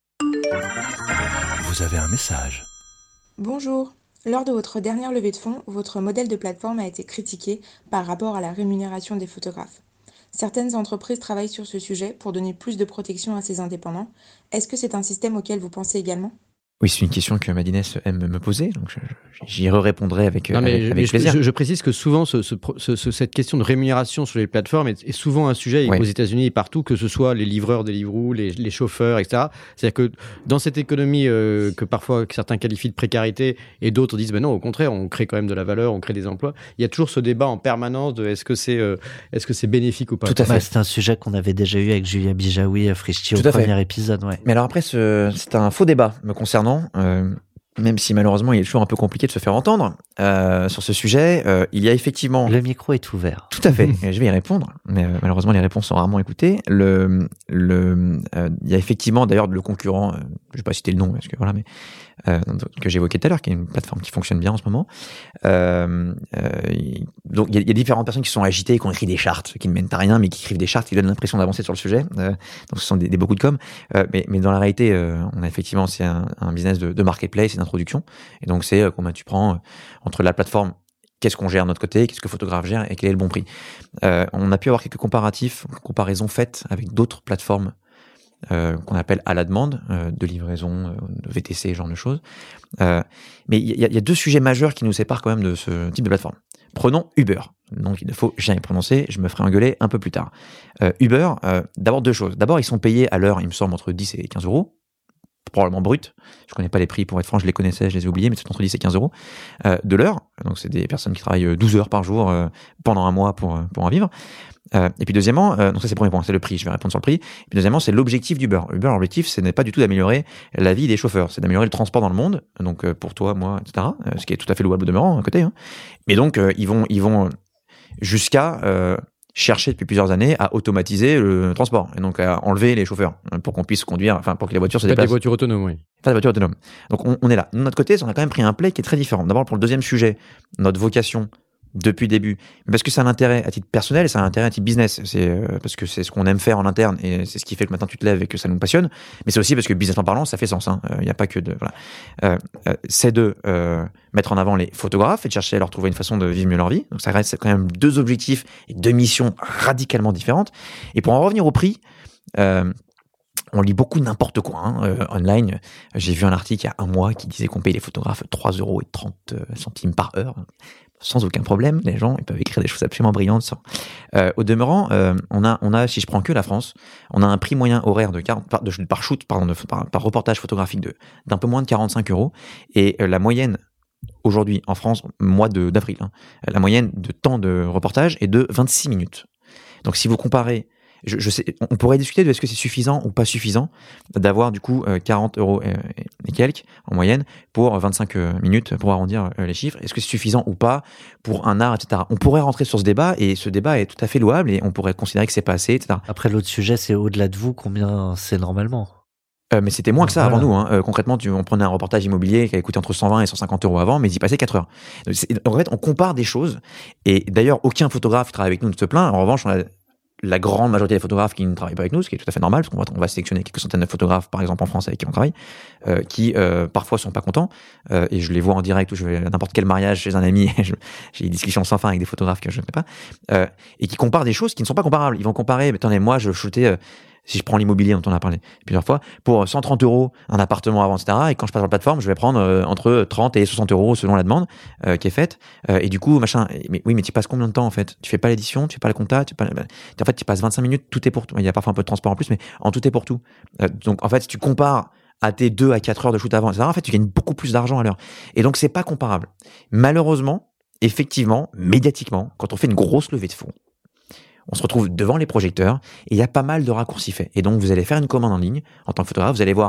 Vous avez un message. Bonjour. Lors de votre dernière levée de fonds, votre modèle de plateforme a été critiqué par rapport à la rémunération des photographes. Certaines entreprises travaillent sur ce sujet pour donner plus de protection à ces indépendants. Est-ce que c'est un système auquel vous pensez également ? Oui, c'est une question que Madines aime me poser, donc je, j'y répondrai avec, non, mais avec, je, avec je, plaisir. Je, je précise que souvent, ce, ce, ce, cette question de rémunération sur les plateformes est, est souvent un sujet oui. aux États-Unis et partout, que ce soit les livreurs, Deliveroo, les, les chauffeurs, et cetera. C'est-à-dire que dans cette économie euh, que parfois que certains qualifient de précarité et d'autres disent ben non, au contraire, on crée quand même de la valeur, on crée des emplois. Il y a toujours ce débat en permanence de est-ce que c'est euh, est-ce que c'est bénéfique ou pas. Tout à fait. Ouais, c'est un sujet qu'on avait déjà eu avec Julia Bijawi à Frischti au premier fait. épisode. Ouais. Mais alors après, ce, c'est un faux débat me concernant. Euh, Même si malheureusement il est toujours un peu compliqué de se faire entendre euh, sur ce sujet, euh, il y a effectivement... Le micro est ouvert. Tout à fait, je vais y répondre, mais euh, malheureusement les réponses sont rarement écoutées. Le, le, euh, il y a effectivement d'ailleurs le concurrent, euh, je vais pas citer le nom parce que voilà, mais euh, que j'évoquais tout à l'heure, qui est une plateforme qui fonctionne bien en ce moment. Euh, euh, donc il y, a, il y a différentes personnes qui sont agitées, qui ont écrit des chartes, qui ne mènent à rien, mais qui écrivent des chartes, qui donnent l'impression d'avancer sur le sujet. Euh, donc ce sont des, des beaucoup de com. Euh, mais, mais dans la réalité, euh, on a effectivement c'est un, un business de, de marketplace et d'introduction. Et donc c'est euh, combien tu prends euh, entre la plateforme, qu'est-ce qu'on gère de notre côté, qu'est-ce que le photographe gère et quel est le bon prix. Euh, on a pu avoir quelques comparatifs, comparaisons faites avec d'autres plateformes euh, qu'on appelle à la demande, euh, de livraison, euh, de V T C, ce genre de choses. Euh, mais il y, y a deux sujets majeurs qui nous séparent quand même de ce type de plateforme. Prenons Uber. Donc il ne faut jamais prononcer, je me ferai engueuler un peu plus tard. Euh, Uber, euh, d'abord deux choses. D'abord, ils sont payés à l'heure, il me semble, entre dix et quinze euros. Probablement brut. Je connais pas les prix, pour être franc, je les connaissais, je les ai oubliés, mais c'est entre dix et quinze euros euh, de l'heure. Donc c'est des personnes qui travaillent douze heures par jour euh, pendant un mois pour, pour en vivre. Euh, et puis deuxièmement, euh, donc ça c'est le premier point, c'est le prix, je vais répondre sur le prix. Et puis deuxièmement, c'est l'objectif d'Uber. Uber, l'objectif, ce n'est pas du tout d'améliorer la vie des chauffeurs, c'est d'améliorer le transport dans le monde, donc euh, pour toi, moi, et cetera. Euh, ce qui est tout à fait louable au demeurant, à côté. Hein. Mais donc, euh, ils vont, ils vont jusqu'à... Euh, chercher depuis plusieurs années à automatiser le transport et donc à enlever les chauffeurs pour qu'on puisse conduire, enfin pour que les voitures se Pas déplacent. des voitures autonomes, oui. Pas des voitures autonomes. Donc on, on est là. De notre côté, on a quand même pris un play qui est très différent. D'abord pour le deuxième sujet, notre vocation depuis le début, parce que ça a un intérêt à titre personnel et ça a un intérêt à titre business. C'est euh, parce que c'est ce qu'on aime faire en interne et c'est ce qui fait que maintenant tu te lèves et que ça nous passionne. Mais c'est aussi parce que businessment parlant, ça fait sens. Il hein. n'y euh, a pas que de voilà. Euh, euh, c'est de euh, mettre en avant les photographes et de chercher à leur trouver une façon de vivre mieux leur vie. Donc ça reste quand même deux objectifs et deux missions radicalement différentes. Et pour en revenir au prix. Euh, On lit beaucoup n'importe quoi hein, euh, online. J'ai vu un article il y a un mois qui disait qu'on paye les photographes trois euros et trente centimes par heure. Sans aucun problème, les gens ils peuvent écrire des choses absolument brillantes. Sans... Euh, au demeurant, euh, on a, on a, si je prends que la France, on a un prix moyen horaire de quarante par, de, par shoot, pardon, de, par, par reportage photographique de d'un peu moins de quarante-cinq euros. Et euh, la moyenne aujourd'hui en France, mois de, d'avril, hein, la moyenne de temps de reportage est de vingt-six minutes. Donc si vous comparez Je, je sais, on pourrait discuter de est-ce que c'est suffisant ou pas suffisant d'avoir du coup quarante euros et, et quelques en moyenne pour vingt-cinq minutes pour arrondir les chiffres. Est-ce que c'est suffisant ou pas pour un art, et cetera. On pourrait rentrer sur ce débat et ce débat est tout à fait louable et on pourrait considérer que c'est pas assez, et cetera. Après l'autre sujet, c'est au-delà de vous combien c'est normalement. Euh, mais c'était moins que ça voilà. avant nous. Hein. Euh, concrètement, tu, on prenait un reportage immobilier qui avait coûté entre cent vingt et cent cinquante euros avant, mais ils y passaient quatre heures. C'est, en fait, on compare des choses et d'ailleurs, aucun photographe qui travaille avec nous ne se plaint. En revanche, on a la grande majorité des photographes qui ne travaillent pas avec nous, ce qui est tout à fait normal, parce qu'on va, on va sélectionner quelques centaines de photographes, par exemple en France, avec qui on travaille, euh, qui euh, parfois sont pas contents, euh, et je les vois en direct ou je vais à n'importe quel mariage chez un ami, je, j'ai des discussions sans fin avec des photographes que je ne connais pas, euh, et qui comparent des choses qui ne sont pas comparables. Ils vont comparer, mais attendez, moi je shootais, euh, si je prends l'immobilier dont on a parlé plusieurs fois, pour cent trente euros un appartement avant, et cetera. Et quand je passe sur la plateforme, je vais prendre euh, entre trente et soixante euros selon la demande euh, qui est faite. Euh, et du coup, machin. Mais oui, mais tu passes combien de temps en fait ? Tu fais pas l'édition, tu fais pas le compta, tu fais pas. En fait, tu passes vingt-cinq minutes, tout est pour tout. Il y a parfois un peu de transport en plus, mais en tout est pour tout. Euh, donc en fait, si tu compares à tes deux à quatre heures de shoot avant, et cetera. En fait, tu gagnes beaucoup plus d'argent à l'heure. Et donc c'est pas comparable. Malheureusement, effectivement, médiatiquement, quand on fait une grosse levée de fonds, on se retrouve devant les projecteurs et il y a pas mal de raccourcis faits. Et donc, vous allez faire une commande en ligne en tant que photographe, vous allez voir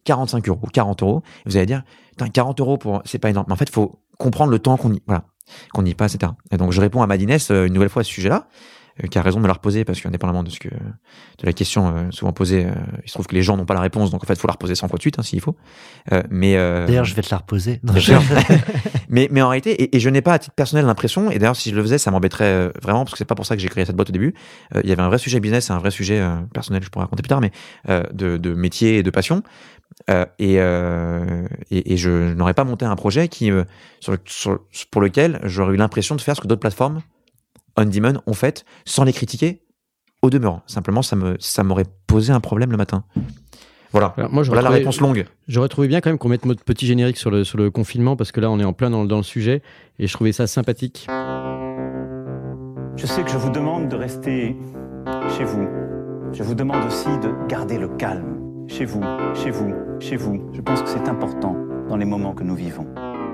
quarante-cinq euros, quarante euros. Et vous allez dire, putain, quarante euros pour, c'est pas énorme. Mais en fait, il faut comprendre le temps qu'on y, voilà, qu'on y passe, et cetera. Et donc, je réponds à Madines euh, une nouvelle fois à ce sujet-là, euh, qui a raison de me la reposer parce qu'indépendamment de ce que, de la question euh, souvent posée, euh, il se trouve que les gens n'ont pas la réponse, donc en fait, il faut la reposer cent fois de suite, hein, s'il faut. Euh, mais euh, D'ailleurs, je vais te la reposer. Non, bien sûr. mais, mais en réalité, et, et je n'ai pas à titre personnel l'impression, et d'ailleurs, si je le faisais, ça m'embêterait euh, vraiment, parce que c'est pas pour ça que j'ai créé cette boîte au début. Euh, il y avait un vrai sujet business, et un vrai sujet euh, personnel, je pourrais raconter plus tard, mais euh, de, de métier et de passion. Euh, et, euh, et, et je n'aurais pas monté un projet qui, euh, sur le, sur, pour lequel j'aurais eu l'impression de faire ce que d'autres plateformes on-demand ont fait, sans les critiquer, au demeurant. Simplement, ça me, ça m'aurait posé un problème le matin. Voilà, Alors, moi, voilà la trouvé, réponse longue. J'aurais trouvé bien quand même qu'on mette notre petit générique sur le, sur le confinement, parce que là, on est en plein dans, dans le sujet, et je trouvais ça sympathique. Je sais que je vous demande de rester chez vous. Je vous demande aussi de garder le calme. Chez vous, chez vous, chez vous. Je pense que c'est important dans les moments que nous vivons.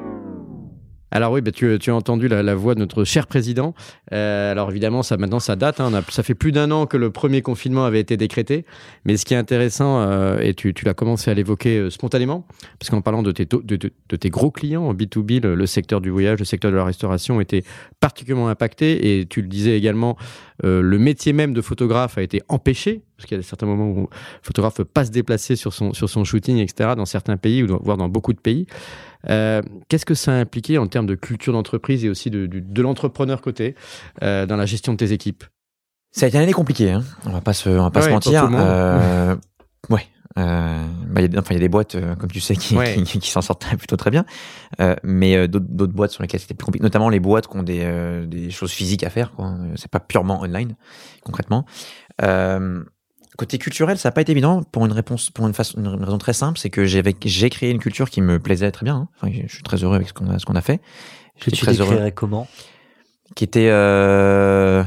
Alors oui, bah tu, tu as entendu la, la voix de notre cher président. Euh, alors évidemment, ça maintenant ça date. Hein, on a, ça fait plus d'un an que le premier confinement avait été décrété. Mais ce qui est intéressant, euh, et tu, tu l'as commencé à l'évoquer euh, spontanément, parce qu'en parlant de tes, de, de, de tes gros clients en B deux B, le, le secteur du voyage, le secteur de la restauration était particulièrement impacté. Et tu le disais également, euh, le métier même de photographe a été empêché, parce qu'il y a certains moments où le photographe ne peut pas se déplacer sur son, sur son shooting, et cetera, dans certains pays, ou voire dans beaucoup de pays. Euh, qu'est-ce que ça a impliqué en termes de culture d'entreprise et aussi de, de, de l'entrepreneur côté euh, dans la gestion de tes équipes? Ça a été une année compliquée, hein. On va pas se, on va pas ouais, se mentir. Euh, ouais. Euh, bah, y a, enfin, il y a des boîtes, euh, comme tu sais, qui, ouais. qui, qui, qui s'en sortent plutôt très bien. Euh, mais euh, d'autres, d'autres boîtes sur lesquelles c'était plus compliqué, notamment les boîtes qui ont des, euh, des choses physiques à faire, quoi. C'est pas purement online, concrètement. Euh, Côté culturel, ça n'a pas été évident pour une réponse, pour une, façon, une raison très simple, c'est que j'ai, j'ai créé une culture qui me plaisait très bien. Hein. Enfin, je suis très heureux avec ce qu'on a, ce qu'on a fait. Que tu décrirais comment? Qui était, euh...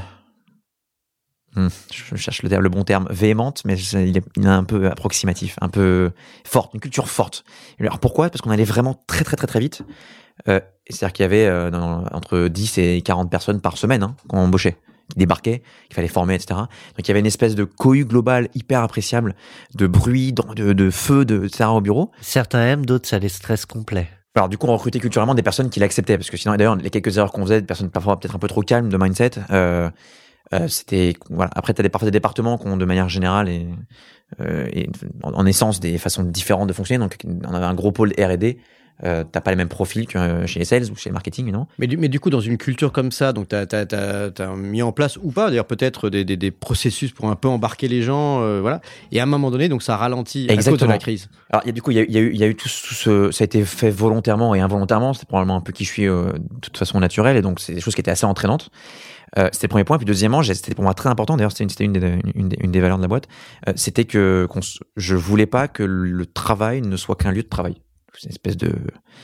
hmm, je cherche le, le bon terme, véhémente, mais il est, il est un peu approximatif, un peu forte, une culture forte. Alors pourquoi? Parce qu'on allait vraiment très très très très vite. Euh, c'est-à-dire qu'il y avait euh, dans, entre dix et quarante personnes par semaine hein, qu'on embauchait, qui débarquaient, qu'il fallait former, et cetera. Donc il y avait une espèce de cohue globale hyper appréciable, de bruit, de, de feu, de, et cetera au bureau. Certains aiment, d'autres ça les stresse complet. Alors du coup on recrutait culturellement des personnes qui l'acceptaient, parce que sinon d'ailleurs les quelques erreurs qu'on faisait, des personnes parfois peut-être un peu trop calmes de mindset, euh, euh, c'était voilà. Après t'as des parfois des départements qui ont de manière générale et, euh, et en, en essence des façons différentes de fonctionner. Donc on avait un gros pôle R et D. Euh, t'as pas les mêmes profils que chez les sales ou chez le marketing, non? Mais du, mais du coup, dans une culture comme ça, donc t'as, t'as, t'as, t'as mis en place ou pas, d'ailleurs peut-être des, des, des processus pour un peu embarquer les gens, euh, voilà. Et à un moment donné, donc ça ralentit à cause de la crise. Alors, il y a du coup, il y a, il y a eu, il y a eu tout, tout ce, ça a été fait volontairement et involontairement. C'était probablement un peu qui je suis euh, de toute façon naturelle, et donc c'est des choses qui étaient assez entraînantes. Euh, c'était le premier point. Puis deuxièmement, c'était pour moi très important. D'ailleurs, c'était une, c'était une des, une des, une des valeurs de la boîte. Euh, c'était que qu'on, je voulais pas que le travail ne soit qu'un lieu de travail. C'est une espèce de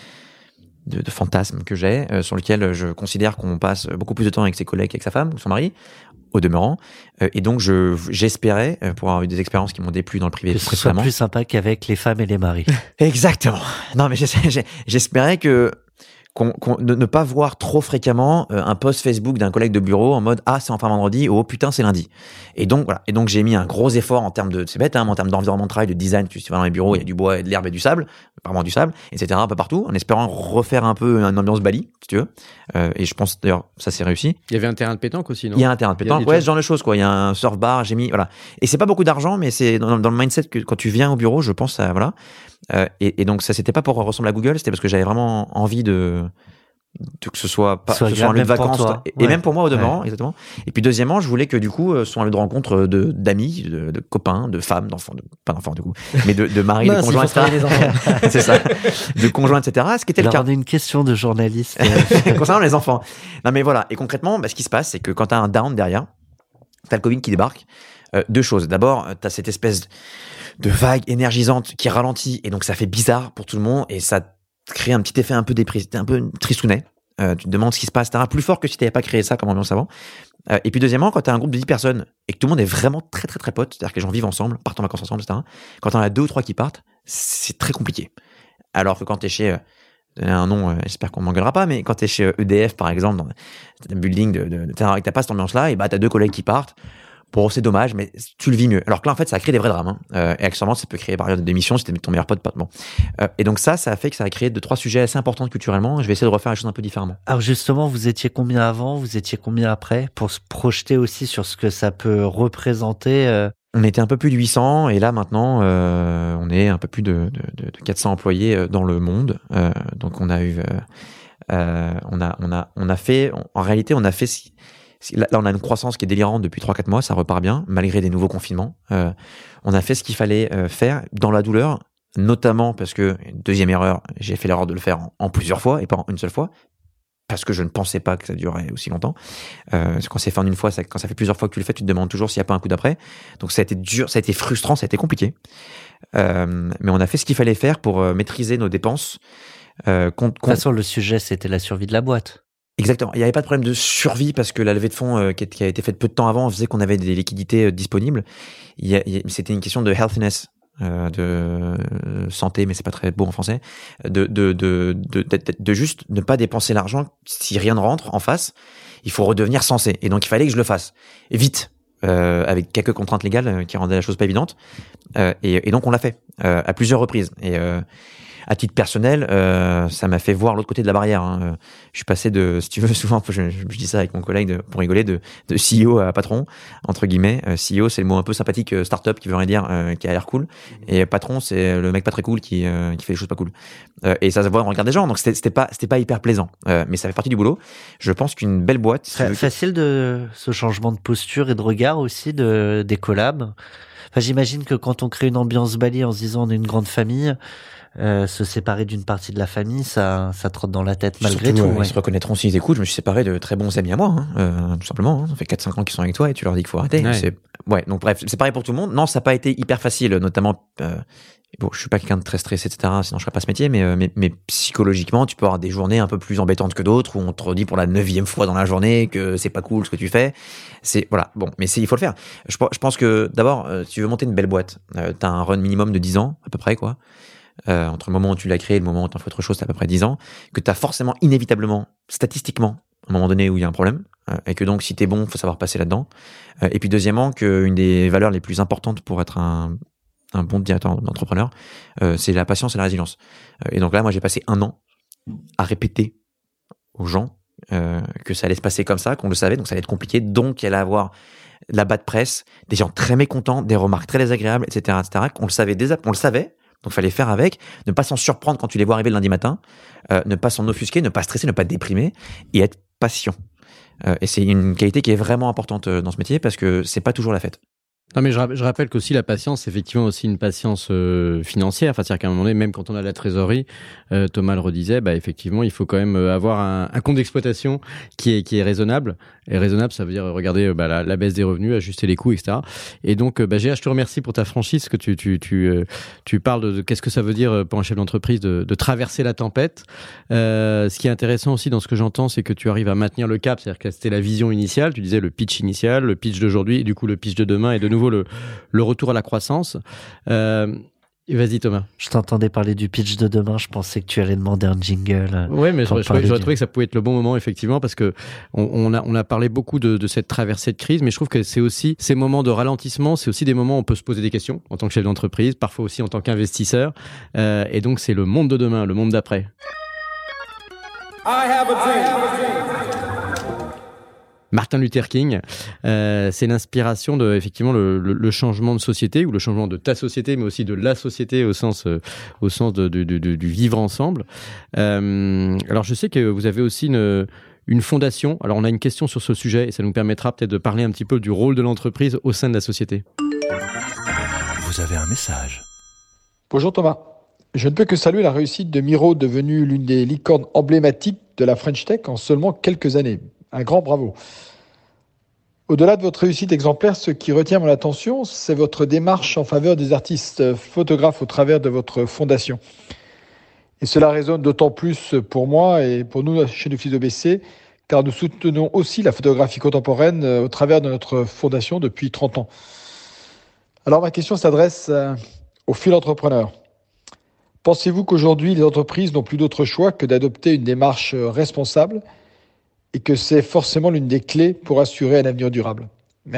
De, de fantasme que j'ai, euh, sur lequel je considère qu'on passe beaucoup plus de temps avec ses collègues qu'avec sa femme ou son mari, au demeurant. Euh, et donc, je, j'espérais, euh, pour avoir eu des expériences qui m'ont déplu dans le privé que ce soit plus sympa qu'avec les femmes et les maris. Exactement. Non, mais j'espérais que qu'on, qu'on, de ne pas voir trop fréquemment euh, un post Facebook d'un collègue de bureau en mode « Ah, c'est enfin vendredi » ou « Oh putain, c'est lundi ». Et donc, voilà. Et donc, j'ai mis un gros effort en termes de, c'est bête, hein, en termes d'environnement de travail, de design. Tu vas dans les bureaux, il y a du bois, et de l'herbe et du sable, vraiment du sable, et cetera, un peu partout, en espérant refaire un peu une ambiance Bali, si tu veux. Euh, et je pense, d'ailleurs, ça s'est réussi. Il y avait un terrain de pétanque aussi, non? Il y a un terrain de pétanque, ouais, ce genre de choses, quoi. Il y a un surf bar, j'ai mis, voilà. Et c'est pas beaucoup d'argent, mais c'est dans, dans le mindset que quand tu viens au bureau, je pense, à, voilà. Euh, et, et donc, ça, c'était pas pour ressembler à Google, c'était parce que j'avais vraiment envie de, de que ce soit pas, soit ce soit un lieu de vacances, et, ouais. et même pour moi au demeurant, ouais. Exactement. Et puis deuxièmement, je voulais que du coup, ce soit un lieu de rencontre de, d'amis, de, de copains, de femmes, d'enfants, de, pas d'enfants du coup, mais de, de maris, non, de conjoints, et cetera. Les enfants. C'est ça. De conjoints, et cetera. Ce qui était Alors, le cas. on a une question de journaliste. Concernant les enfants. Non, mais voilà. Et concrètement, bah, ce qui se passe, c'est que quand t'as un down derrière, t'as le Covid qui débarque, euh, deux choses. D'abord, t'as cette espèce de vague énergisante qui ralentit, et donc ça fait bizarre pour tout le monde, et ça crée un petit effet un peu dépressif, un peu tristounet. Euh, tu te demandes ce qui se passe, t'as plus fort que si t'avais pas créé ça comme ambiance avant. Euh, et puis deuxièmement, quand t'as un groupe de dix personnes et que tout le monde est vraiment très très très potes, c'est-à-dire que les gens vivent ensemble, partent en vacances ensemble, et cetera. Quand t'en as deux ou trois qui partent, c'est très compliqué. Alors que quand t'es chez, euh, un nom, euh, j'espère qu'on m'engueulera pas, mais quand t'es chez E D F par exemple, dans un building de, de, de terrain, et que t'as pas cette ambiance-là, et bah t'as deux collègues qui partent. Bon, c'est dommage, mais tu le vis mieux. Alors que là, en fait, ça a créé des vrais drames. Hein. Euh, et accessoirement, ça peut créer par exemple des démissions si t'es ton meilleur pote. Bon. Euh, et donc ça, ça a fait que ça a créé deux, trois sujets assez importants culturellement. Je vais essayer de refaire les choses un peu différemment. Alors justement, vous étiez combien avant, vous étiez combien après, pour se projeter aussi sur ce que ça peut représenter euh... On était un peu plus de huit cents et là maintenant, euh, on est un peu plus de, de, de quatre cents employés dans le monde. Euh, donc on a eu, euh, euh, on a, on a, on a fait, en réalité, on a fait. Là, on a une croissance qui est délirante depuis trois quatre mois, ça repart bien, malgré des nouveaux confinements. Euh, on a fait ce qu'il fallait euh, faire dans la douleur, notamment parce que, deuxième erreur, j'ai fait l'erreur de le faire en, en plusieurs fois et pas en une seule fois, parce que je ne pensais pas que ça durerait aussi longtemps. Euh, quand c'est fait en une fois, ça, quand ça fait plusieurs fois que tu le fais, tu te demandes toujours s'il n'y a pas un coup d'après. Donc ça a été dur, ça a été frustrant, ça a été compliqué. Euh, mais on a fait ce qu'il fallait faire pour euh, maîtriser nos dépenses. Euh, compte, compte... De toute façon, le sujet, c'était la survie de la boîte. Exactement. Il n'y avait pas de problème de survie parce que la levée de fonds euh, qui, qui a été faite peu de temps avant faisait qu'on avait des liquidités euh, disponibles. Il y a, il y a, c'était une question de healthiness, euh, de euh, santé, mais c'est pas très beau en français, de, de, de, de, de, de, de juste ne pas dépenser l'argent si rien ne rentre en face. Il faut redevenir sensé. Et donc, il fallait que je le fasse. Et vite. Euh, avec quelques contraintes légales euh, qui rendaient la chose pas évidente. Euh, et, et donc, on l'a fait euh, à plusieurs reprises. Et euh, à titre personnel, euh, ça m'a fait voir l'autre côté de la barrière. Hein. Je suis passé de, si tu veux, souvent, je, je, je dis ça avec mon collègue de, pour rigoler, de, de C E O à patron, entre guillemets. Euh, C E O, c'est le mot un peu sympathique, euh, start-up, qui veut rien dire, euh, qui a l'air cool. Et patron, c'est le mec pas très cool qui, euh, qui fait des choses pas cool. Euh, et ça se voit dans le regard des gens. Donc c'était, c'était pas, c'était pas hyper plaisant. Euh, mais ça fait partie du boulot. Je pense qu'une belle boîte. C'est si facile de ce changement de posture et de regard aussi de des collabs. Enfin, j'imagine que quand on crée une ambiance Bali en se disant on est une grande famille. Euh, se séparer d'une partie de la famille, ça, ça trotte dans la tête malgré Surtout, tout. Euh, ouais. Ils se reconnaîtront s'ils écoutent. Je me suis séparé de très bons amis à moi, hein, euh, tout simplement. Hein. Ça fait quatre cinq ans qu'ils sont avec toi et tu leur dis qu'il faut arrêter. Ouais. C'est... Ouais, donc bref, c'est pareil pour tout le monde. Non, ça n'a pas été hyper facile, notamment. Euh, bon, je suis pas quelqu'un de très stressé, et cetera. Sinon, je ferais pas ce métier. Mais, euh, mais, mais psychologiquement, tu peux avoir des journées un peu plus embêtantes que d'autres où on te redit pour la neuvième fois dans la journée que c'est pas cool ce que tu fais. C'est voilà. Bon, mais c'est il faut le faire. Je, je pense que d'abord, euh, si tu veux monter une belle boîte, euh, t'as un run minimum de dix ans à peu près, quoi. Euh, entre le moment où tu l'as créé et le moment où tu en fais autre chose, c'est à peu près dix ans, que tu as forcément, inévitablement, statistiquement, à un moment donné où il y a un problème, euh, et que donc, si tu es bon, il faut savoir passer là-dedans. Euh, et puis, deuxièmement, qu'une des valeurs les plus importantes pour être un, un bon directeur d'entrepreneur, euh, c'est la patience et la résilience. Euh, et donc là, moi, j'ai passé un an à répéter aux gens euh, que ça allait se passer comme ça, qu'on le savait, donc ça allait être compliqué, donc il allait avoir de la bad presse, des gens très mécontents, des remarques très désagréables, et cetera, et cetera. On le savait déjà, on le savait. Donc, il fallait faire avec, ne pas s'en surprendre quand tu les vois arriver le lundi matin, euh, ne pas s'en offusquer, ne pas stresser, ne pas déprimer et être patient. Euh, et c'est une qualité qui est vraiment importante dans ce métier parce que c'est pas toujours la fête. Non, mais je, je rappelle qu'aussi la patience, c'est effectivement aussi une patience euh, financière. Enfin, c'est-à-dire qu'à un moment donné, même quand on a de la trésorerie, euh, Thomas le redisait, bah, effectivement, il faut quand même avoir un, un compte d'exploitation qui est, qui est raisonnable. Et raisonnable, ça veut dire regarder bah, la, la baisse des revenus, ajuster les coûts, et cetera. Et donc, bah, Géa, je te remercie pour ta franchise, que tu, tu, tu, euh, tu parles de, de qu'est-ce que ça veut dire pour un chef d'entreprise de, de traverser la tempête. Euh, ce qui est intéressant aussi dans ce que j'entends, c'est que tu arrives à maintenir le cap. C'est-à-dire que c'était la vision initiale. Tu disais le pitch initial, le pitch d'aujourd'hui, et du coup le pitch de demain, et de nouveau le, le retour à la croissance. Euh, vas-y Thomas. Je t'entendais parler du pitch de demain, je pensais que tu allais demander un jingle. Oui, mais j'aurais, j'aurais du... trouvé que ça pouvait être le bon moment, effectivement, parce que on, on, a, on a parlé beaucoup de, de cette traversée de crise, mais je trouve que c'est aussi ces moments de ralentissement, c'est aussi des moments où on peut se poser des questions en tant que chef d'entreprise, parfois aussi en tant qu'investisseur. Euh, et donc, c'est le monde de demain, le monde d'après. I have a dream. Martin Luther King, euh, c'est l'inspiration de effectivement le, le, le changement de société ou le changement de ta société, mais aussi de la société au sens euh, au sens de, de, de, de, du vivre ensemble. Euh, alors je sais que vous avez aussi une une fondation. Alors on a une question sur ce sujet et ça nous permettra peut-être de parler un petit peu du rôle de l'entreprise au sein de la société. Vous avez un message. Bonjour Thomas. Je ne peux que saluer la réussite de Miro, devenue l'une des licornes emblématiques de la French Tech en seulement quelques années. Un grand bravo. Au-delà de votre réussite exemplaire, ce qui retient mon attention, c'est votre démarche en faveur des artistes photographes au travers de votre fondation. Et cela résonne d'autant plus pour moi et pour nous chez Nuffice O B C, car nous soutenons aussi la photographie contemporaine au travers de notre fondation depuis trente ans. Alors ma question s'adresse aux philantrepreneurs. Pensez-vous qu'aujourd'hui, les entreprises n'ont plus d'autre choix que d'adopter une démarche responsable et que c'est forcément l'une des clés pour assurer un avenir durable? Merci.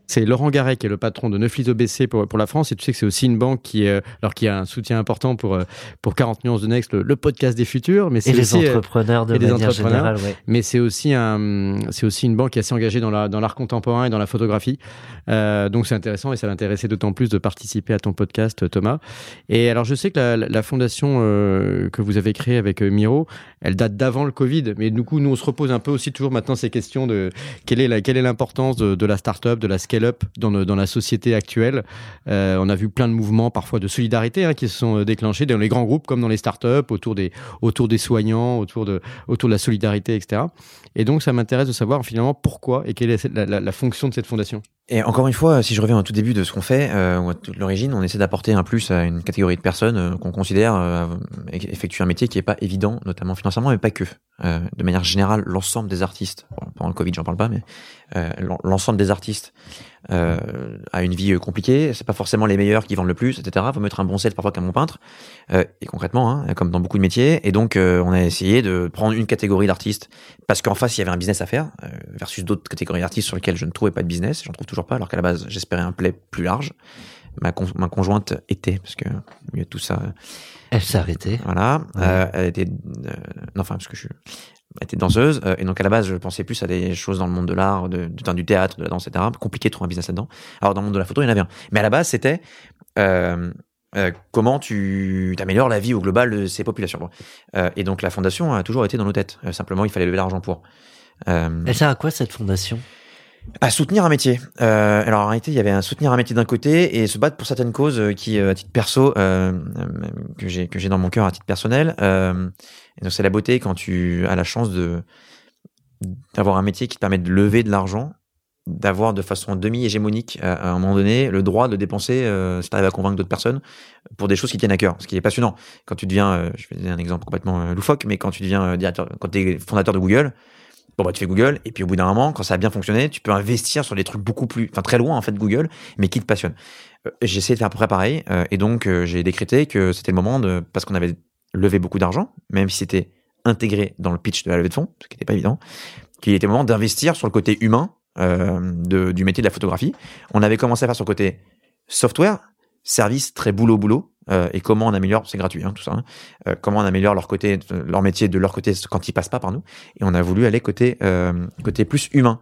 C'est Laurent Garret qui est le patron de Neuflis O B C pour, pour la France, et tu sais que c'est aussi une banque qui, euh, alors qui a un soutien important pour, euh, pour quarante nuances de Next, le, le podcast des futurs. Mais c'est et aussi, les entrepreneurs de et les manière entrepreneurs, générale. Ouais. Mais c'est aussi, un, c'est aussi une banque qui est assez engagée dans, la, dans l'art contemporain et dans la photographie. Euh, donc c'est intéressant et ça l'intéressait d'autant plus de participer à ton podcast, Thomas. Et alors je sais que la, la fondation euh, que vous avez créée avec euh, Miro, elle date d'avant le Covid. Mais du coup, nous on se repose un peu aussi toujours maintenant ces questions de quelle est, la, quelle est l'importance de, de la start-up, de la scale-up dans, le, dans la société actuelle. Euh, on a vu plein de mouvements parfois de solidarité hein, qui se sont déclenchés dans les grands groupes comme dans les start-up, autour des, autour des soignants, autour de, autour de la solidarité, et cetera. Et donc ça m'intéresse de savoir finalement pourquoi et quelle est la, la, la fonction de cette fondation. Et encore une fois, si je reviens au tout début de ce qu'on fait, euh, ou à toute l'origine, on essaie d'apporter un plus à une catégorie de personnes euh, qu'on considère euh, effectuer un métier qui est pas évident, notamment financièrement, mais pas que. Euh, de manière générale, l'ensemble des artistes, bon, pendant le Covid, j'en parle pas, mais euh, l'ensemble des artistes euh, a une vie compliquée. C'est pas forcément les meilleurs qui vendent le plus, et cetera. Faut mettre un bon sel parfois qu'un bon peintre. Euh, et concrètement, hein, comme dans beaucoup de métiers. Et donc, euh, on a essayé de prendre une catégorie d'artistes parce qu'en face, il y avait un business à faire euh, versus d'autres catégories d'artistes sur lesquelles je ne trouvais pas de business. J'en trouve toujours pas, alors qu'à la base, j'espérais un play plus large. Ma, con- ma conjointe était, parce que au milieu de tout ça, elle s'est arrêtée. Voilà, ouais. euh, elle était, euh, non, enfin parce que je suis, elle était danseuse, euh, et donc à la base, je pensais plus à des choses dans le monde de l'art, de, de, du théâtre, de la danse, et cetera. Compliqué de trouver un business là-dedans. Alors dans le monde de la photo, il y en avait un, mais à la base, c'était euh, euh, comment tu améliores la vie au global de ces populations. Bon. Euh, et donc la fondation a toujours été dans nos têtes. Euh, simplement, il fallait lever l'argent pour. Euh, Elle sert à quoi cette fondation ? À soutenir un métier. Euh, alors en réalité, il y avait un soutenir un métier d'un côté et se battre pour certaines causes qui, à titre perso, euh, que j'ai que j'ai dans mon cœur à titre personnel. Euh, et donc c'est la beauté quand tu as la chance de d'avoir un métier qui te permet de lever de l'argent, d'avoir de façon demi-hégémonique à, à un moment donné le droit de dépenser, euh, si tu arrives à convaincre d'autres personnes, pour des choses qui tiennent à cœur. Ce qui est passionnant. Quand tu deviens, euh, je vais donner un exemple complètement euh, loufoque, mais quand tu deviens euh, directeur, quand tu es fondateur de Google. Bon bah tu fais Google et puis au bout d'un moment quand ça a bien fonctionné tu peux investir sur des trucs beaucoup plus enfin très loin en fait de Google mais qui te passionnent. Euh, j'ai essayé de faire à peu près pareil euh, et donc euh, j'ai décrété que c'était le moment de parce qu'on avait levé beaucoup d'argent même si c'était intégré dans le pitch de la levée de fonds ce qui n'était pas évident qu'il était le moment d'investir sur le côté humain euh, de, du métier de la photographie. On avait commencé à faire sur le côté software service très boulot boulot euh, et comment on améliore, c'est gratuit hein, tout ça, hein, euh, comment on améliore leur côté, leur métier de leur côté quand ils passent pas par nous. Et on a voulu aller côté euh, côté plus humain.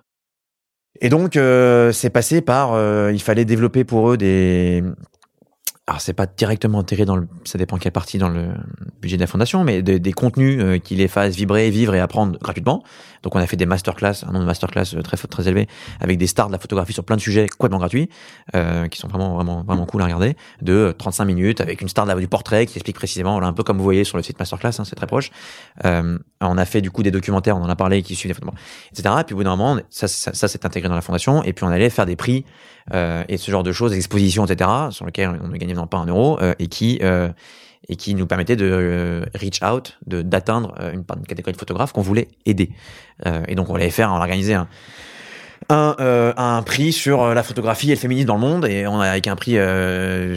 Et donc euh, c'est passé par, euh, il fallait développer pour eux des, alors c'est pas directement intégré dans le, ça dépend quelle partie dans le budget de la fondation, mais de, des contenus euh, qui les fassent vibrer, vivre et apprendre gratuitement. Donc on a fait des masterclass, un nombre de masterclass très très élevé, avec des stars de la photographie sur plein de sujets complètement gratuits, euh, qui sont vraiment vraiment vraiment cool à regarder, de trente-cinq minutes avec une star de la, du portrait qui explique précisément, voilà, un peu comme vous voyez sur le site masterclass, hein, c'est très proche. Euh, on a fait du coup des documentaires, on en a parlé, qui suivent les photos, et cetera. Et puis au bout d'un moment, ça, ça, ça s'est intégré dans la fondation, et puis on allait faire des prix euh, et ce genre de choses, des expositions, et cetera, sur lesquelles on ne gagnait évidemment pas un euro, euh, et qui euh, et qui nous permettait de euh, reach out, de d'atteindre euh, une, une catégorie de photographes qu'on voulait aider. Euh, et donc on allait faire, on organisait un un, euh, un prix sur la photographie et le féminisme dans le monde, et on a avec un prix euh,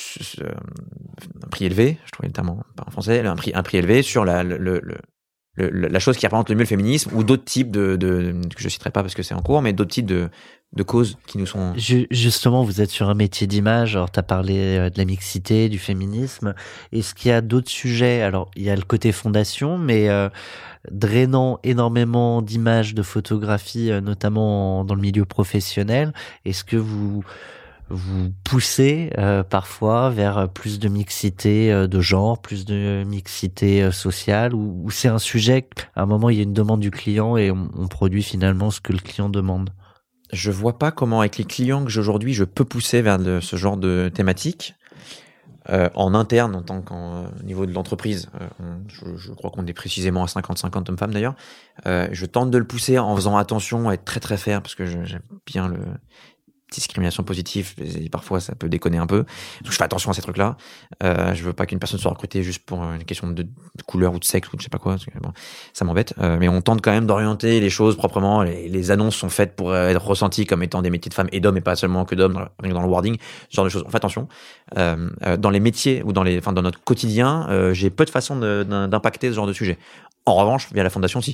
un prix élevé, je trouvais le terme pas en français, un prix un prix élevé sur la le, le, le la chose qui représente le mieux le féminisme ou d'autres types de, de que je citerai pas parce que c'est en cours, mais d'autres types de de causes qui nous sont... Justement, vous êtes sur un métier d'image, alors tu as parlé de la mixité, du féminisme. Est-ce qu'il y a d'autres sujets? Alors, il y a le côté fondation, mais euh, drainant énormément d'images, de photographies, euh, notamment dans le milieu professionnel. Est-ce que vous vous poussez euh, parfois vers plus de mixité euh, de genre, plus de mixité euh, sociale, ou, ou c'est un sujet, à un moment, il y a une demande du client et on, on produit finalement ce que le client demande? Je vois pas comment, avec les clients que j'ai aujourd'hui, je peux pousser vers de, ce genre de thématique. Euh, en interne, en tant qu'au niveau de l'entreprise, euh, on, je, je crois qu'on est précisément à cinquante cinquante hommes-femmes d'ailleurs. Euh, je tente de le pousser en faisant attention, à être très très fair, parce que je, j'aime bien le discrimination positive, et parfois ça peut déconner un peu. Donc je fais attention à ces trucs-là. Euh, je veux pas qu'une personne soit recrutée juste pour une question de, de couleur ou de sexe ou de je sais pas quoi. Parce que, bon, ça m'embête. Euh, mais on tente quand même d'orienter les choses proprement. Les, les annonces sont faites pour être ressenties comme étant des métiers de femmes et d'hommes et pas seulement que d'hommes dans, dans le wording. Ce genre de choses. On fait attention. Euh, euh, dans les métiers ou dans les, enfin dans notre quotidien, euh, j'ai peu de façons de, d'impacter ce genre de sujet. En revanche, via la fondation, si.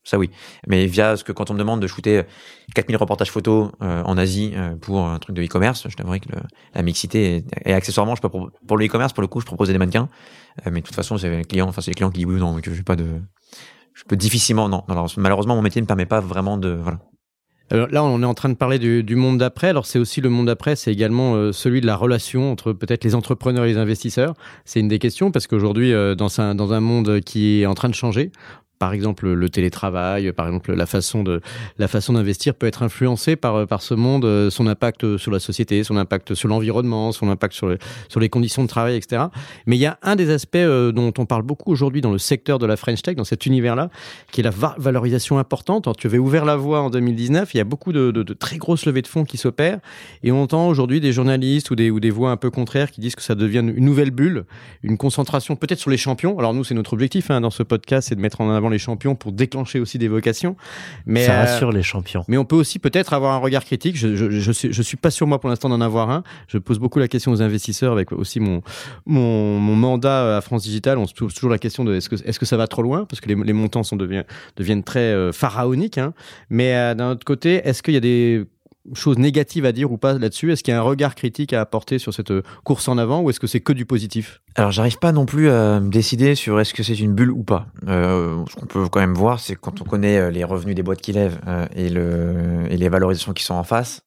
Ça oui. Mais via ce que quand on me demande de shooter quatre mille reportages photos euh, en Asie euh, pour un truc de e-commerce, je t'avouerais que le, la mixité est, et accessoirement, je peux pour, pour le e-commerce, pour le coup, je propose des mannequins. Euh, mais de toute façon, c'est les clients, enfin c'est les clients qui disent oui ou non, donc je n'ai pas de, je peux difficilement non. Alors, malheureusement, mon métier ne permet pas vraiment de voilà. Alors là, on est en train de parler du, du monde d'après. Alors, c'est aussi le monde d'après, c'est également euh, celui de la relation entre peut-être les entrepreneurs et les investisseurs. C'est une des questions parce qu'aujourd'hui, euh, dans un, dans un monde qui est en train de changer, par exemple le télétravail, par exemple la façon de la façon d'investir peut être influencée par par ce monde, son impact sur la société, son impact sur l'environnement, son impact sur le, sur les conditions de travail, et cetera. Mais il y a un des aspects euh, dont on parle beaucoup aujourd'hui dans le secteur de la French Tech, dans cet univers-là, qui est la va- valorisation importante. Alors, tu avais ouvert la voie en deux mille dix-neuf. Il y a beaucoup de, de, de très grosses levées de fonds qui s'opèrent, et on entend aujourd'hui des journalistes ou des ou des voix un peu contraires qui disent que ça devient une nouvelle bulle, une concentration peut-être sur les champions. Alors nous, c'est notre objectif hein, dans ce podcast, c'est de mettre en avant les champions pour déclencher aussi des vocations. Mais, ça euh, rassure les champions. Mais on peut aussi peut-être avoir un regard critique. Je, je, je, suis, je suis pas sûr moi pour l'instant d'en avoir un. Je pose beaucoup la question aux investisseurs avec aussi mon, mon, mon mandat à France Digital. On se pose toujours la question de est-ce que, est-ce que ça va trop loin? Parce que les, les montants sont, deviennent, deviennent très euh, pharaoniques. Hein. Mais euh, d'un autre côté, est-ce qu'il y a des choses négatives à dire ou pas là-dessus? Est-ce qu'il y a un regard critique à apporter sur cette course en avant ou est-ce que c'est que du positif? Alors, j'arrive pas non plus à me décider sur est-ce que c'est une bulle ou pas. Euh, ce qu'on peut quand même voir, c'est que quand on connaît les revenus des boîtes qui lèvent euh, et, le, et les valorisations qui sont en face,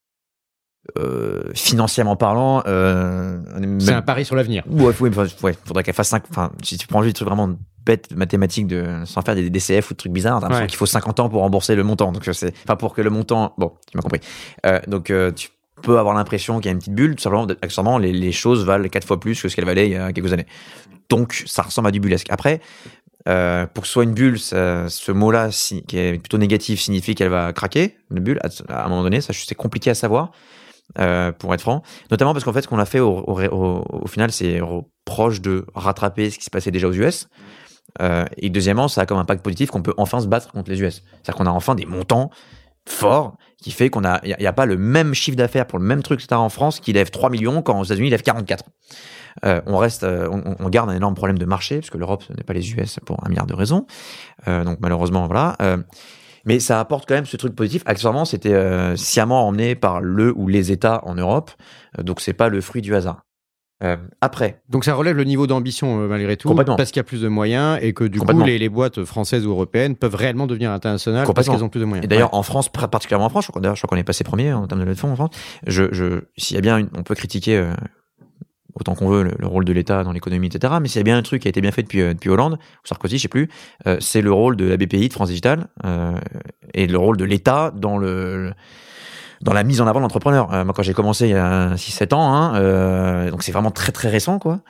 euh, financièrement parlant, euh, même... c'est un pari sur l'avenir. Ouais, ouais, ouais, faudrait qu'elle fasse cinq. Enfin, si tu prends juste des trucs vraiment bêtes mathématiques de, sans faire des D C F ou de trucs bizarres, t'as l'impression ouais. qu'il faut cinquante ans pour rembourser le montant. Donc, c'est, enfin, pour que le montant, bon, tu m'as compris. Euh, donc, euh, tu peut avoir l'impression qu'il y a une petite bulle, tout simplement, accessoirement, les, les choses valent quatre fois plus que ce qu'elles valaient il y a quelques années. Donc, ça ressemble à du bullesque. Après, euh, pour que ce soit une bulle, ça, ce mot-là, si, qui est plutôt négatif, signifie qu'elle va craquer, une bulle, à, à un moment donné, ça, c'est compliqué à savoir, euh, pour être franc. Notamment parce qu'en fait, ce qu'on a fait au, au, au, au final, c'est proche de rattraper ce qui se passait déjà aux U S. Euh, et deuxièmement, ça a comme impact positif qu'on peut enfin se battre contre les U S. C'est-à-dire qu'on a enfin des montants fort qui fait qu'on a, il n'y a, a pas le même chiffre d'affaires pour le même truc que tu as en France qui lève trois millions quand aux États-Unis il lève quarante-quatre. Euh, on reste, euh, on, on garde un énorme problème de marché parce que l'Europe ce n'est pas les U S pour un milliard de raisons. Euh, donc malheureusement voilà. Euh, mais ça apporte quand même ce truc positif. Accessoirement, c'était euh, sciemment emmené par le ou les États en Europe. Euh, donc c'est pas le fruit du hasard. Euh, après. Donc ça relève le niveau d'ambition euh, malgré tout, parce qu'il y a plus de moyens et que du coup les, les boîtes françaises ou européennes peuvent réellement devenir internationales parce qu'elles ont plus de moyens. Et d'ailleurs ouais. en France, particulièrement en France, je crois, d'ailleurs, je crois qu'on est passé premier en termes de levée de fonds en France. Je, je, s'il y a bien, une, on peut critiquer euh, autant qu'on veut le, le rôle de l'État dans l'économie, et cetera. Mais s'il y a bien un truc qui a été bien fait depuis, euh, depuis Hollande ou Sarkozy, je sais plus, euh, c'est le rôle de la B P I, de France Digital, euh, et le rôle de l'État dans le, le dans la mise en avant de l'entrepreneur. Euh, moi, quand j'ai commencé il y a six sept ans, hein, euh, donc c'est vraiment très très récent, quoi.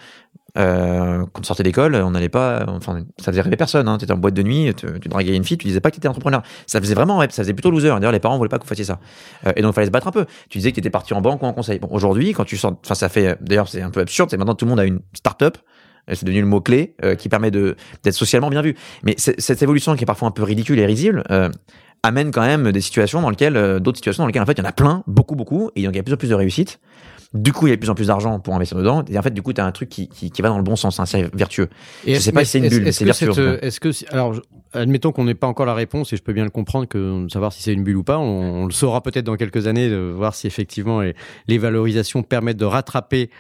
Euh, quand on sortait d'école, on n'allait pas, enfin, ça faisait rêver personne, hein. T'étais en boîte de nuit, tu, tu draguais une fille, tu disais pas que t'étais entrepreneur. Ça faisait vraiment, ça faisait plutôt loser. D'ailleurs, les parents voulaient pas que vous fassiez ça. Euh, et donc, il fallait se battre un peu. Tu disais que t'étais parti en banque ou en conseil. Bon, aujourd'hui, quand tu sors, enfin, ça fait, d'ailleurs, c'est un peu absurde, c'est maintenant tout le monde a une start-up. C'est devenu le mot-clé, euh, qui permet de, d'être socialement bien vu. Mais cette évolution qui est parfois un peu ridicule et risible, euh, amène quand même des situations dans lesquelles, euh, d'autres situations dans lesquelles, en fait, il y en a plein, beaucoup, beaucoup, et donc il y a de plus en plus de réussites. Du coup, il y a de plus en plus d'argent pour investir dedans. Et en fait, du coup, tu as un truc qui, qui, qui va dans le bon sens, hein, c'est vertueux. Et je sais pas si c'est une bulle, c'est vertueux. Cette, est-ce que, alors, admettons qu'on n'ait pas encore la réponse, et je peux bien le comprendre, que savoir si c'est une bulle ou pas, on, on le saura peut-être dans quelques années, de voir si effectivement les, les valorisations permettent de rattraper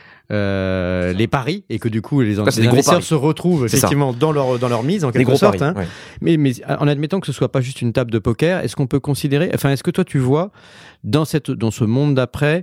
euh, les paris, et que du coup, les, Après, les investisseurs se retrouvent effectivement dans leur, dans leur mise, en quelque sorte. Paris, hein. Ouais. Mais, mais en admettant que ce soit pas juste une table de poker, est-ce qu'on peut considérer, enfin, est-ce que toi, tu vois, dans cette, dans ce monde d'après,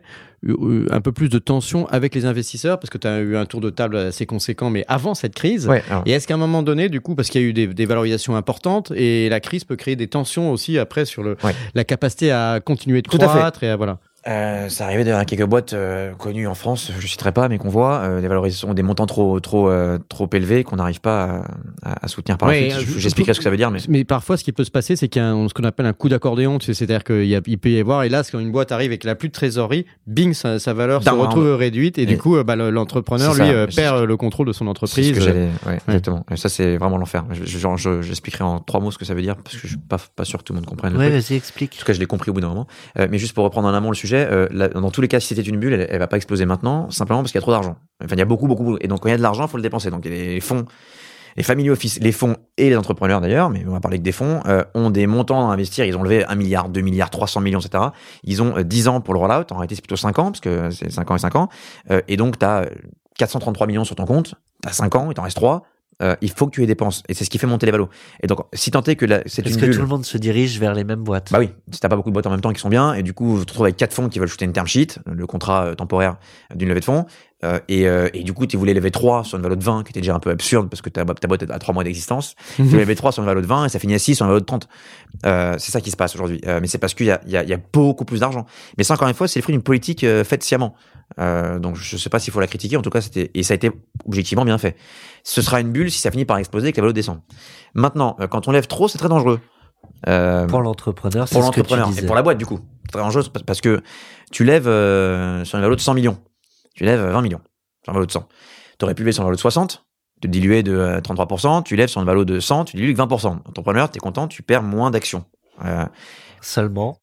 un peu plus de tension avec les investisseurs, parce que tu as eu un tour de table assez conséquent, mais avant cette crise. Ouais, et est-ce qu'à un moment donné, du coup, parce qu'il y a eu des, des valorisations importantes, et la crise peut créer des tensions aussi après sur le, ouais. la capacité à continuer de Tout croître à fait. et à, voilà. Euh, ça arrivait d'ailleurs à quelques boîtes euh, connues en France, je citerai pas, mais qu'on voit euh, des valorisations, des montants trop trop euh, trop élevés qu'on n'arrive pas à, à, à soutenir par ouais, la suite. J'expliquerai ce que ça veut dire, mais mais parfois ce qui peut se passer, c'est qu'il y a un, ce qu'on appelle un coup d'accordéon, tu sais, c'est-à-dire qu'il y a, il peut y avoir, et là, quand une boîte arrive et qu'elle a plus de trésorerie, bing, sa, sa valeur se retrouve round. réduite, et, et du coup, bah, l'entrepreneur lui euh, perd le contrôle de son entreprise. C'est ce que j'allais, ouais, ouais. Exactement. Et ça, c'est vraiment l'enfer. Je, je, je, j'expliquerai en trois mots ce que ça veut dire, parce que je suis pas pas sûr que tout le monde comprenne. Ouais, vas-y, explique. En tout cas, je l'ai compris au bout d'un moment. Euh, mais juste pour reprendre en amont le sujet, euh, là, dans tous les cas, si c'était une bulle, elle, elle va pas exploser maintenant, simplement parce qu'il y a trop d'argent. Enfin, il y a beaucoup, beaucoup, et donc quand il y a de l'argent, il faut le dépenser. Donc il y a les fonds, les family office, les fonds et les entrepreneurs d'ailleurs, mais on va parler que des fonds, euh, ont des montants à investir. Ils ont levé un milliard, deux milliards, trois cents millions, et cetera. Ils ont euh, dix ans pour le rollout. En réalité, c'est plutôt cinq ans, parce que c'est cinq ans et cinq ans. Euh, et donc, tu as quatre cent trente-trois millions sur ton compte. Tu as cinq ans, il t'en reste trois. Euh, il faut que tu les dépenses. Et c'est ce qui fait monter les valos. Et donc, si tant est que la, c'est Parce une que bulle, tout le monde se dirige vers les mêmes boîtes. bah oui, si t'as pas beaucoup de boîtes en même temps qui sont bien, et du coup, tu te retrouves avec quatre fonds qui veulent shooter une term sheet, le contrat euh, temporaire d'une levée de fonds, euh, et, euh, et du coup, tu voulais lever trois sur une valeur de vingt, qui était déjà un peu absurde, parce que ta, ta boîte a trois mois d'existence. Tu voulais lever trois sur une valeur de vingt, et ça finit à six sur une valeur de trente. Euh, c'est ça qui se passe aujourd'hui. Euh, mais c'est parce qu'il y a, il y a, il y a beaucoup plus d'argent. Mais ça, encore une fois, c'est le fruit d'une politique euh, faite sciemment. Euh, donc, je sais pas s'il faut la critiquer. En tout cas, c'était, et ça a été objectivement bien fait. Ce sera une bulle si ça finit par exploser et que la valeur descend. Maintenant, euh, quand on lève trop, c'est très dangereux. Euh, pour l'entrepreneur, c'est pour ce que tu l'entrepreneur disais. et pour la boîte, du coup. C'est très dangereux parce que tu lèves euh, sur une valeur de cent millions. Tu lèves vingt millions sur une valeur de cent. Tu aurais pu lever sur une valeur de soixante, te diluer de euh, trente-trois pour cent. Tu lèves sur une valeur de cent, tu dilues que vingt pour cent. Entrepreneur, tu es content, tu perds moins d'actions. Euh, Seulement.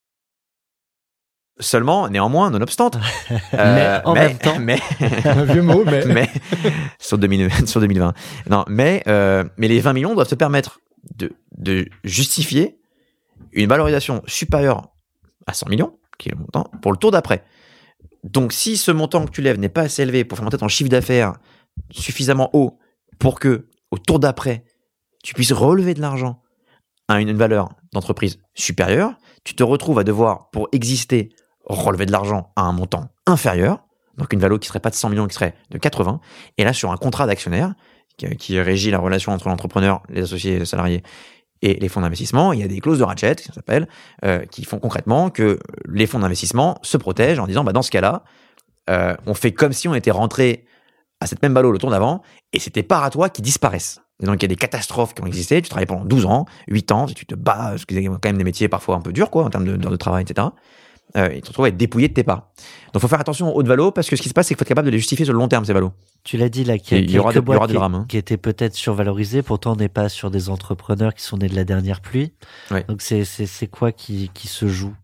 Seulement, néanmoins, nonobstant. Euh, mais en mais, même temps. Mais, un vieux mot, mais. mais sur, deux mille, sur deux mille vingt. Non, mais, euh, mais les vingt millions doivent te permettre de, de justifier une valorisation supérieure à cent millions, qui est le montant, pour le tour d'après. Donc, si ce montant que tu lèves n'est pas assez élevé pour faire monter ton chiffre d'affaires suffisamment haut pour que, au tour d'après, tu puisses relever de l'argent à une, une valeur d'entreprise supérieure, tu te retrouves à devoir, pour exister, relever de l'argent à un montant inférieur, donc une valeur qui serait pas de cent millions, qui serait de quatre-vingts, et là, sur un contrat d'actionnaire, qui, qui régit la relation entre l'entrepreneur, les associés, les salariés, et les fonds d'investissement, il y a des clauses de ratchet, ça s'appelle, euh, qui font concrètement que les fonds d'investissement se protègent en disant, bah, dans ce cas-là, euh, on fait comme si on était rentré à cette même valeur le tour d'avant, et c'était par à toi qui disparaissent. Et donc, il y a des catastrophes qui ont existé, tu travailles pendant douze ans, huit ans, et tu te bats, parce qu'il y a quand même des métiers parfois un peu durs, quoi, en termes de, de, de travail, et cetera. Euh, et tu te retrouves à être dépouillé de tes parts. Donc, il faut faire attention aux hautes valos, parce que ce qui se passe, c'est qu'il faut être capable de les justifier sur le long terme, ces valos. Tu l'as dit là, qu'il y a il y aura quelques des, il y aura boîtes des drames, hein. qui, qui étaient peut-être survalorisées, pourtant on n'est pas sur des entrepreneurs qui sont nés de la dernière pluie. Ouais. Donc c'est, c'est, c'est quoi qui, qui se joue?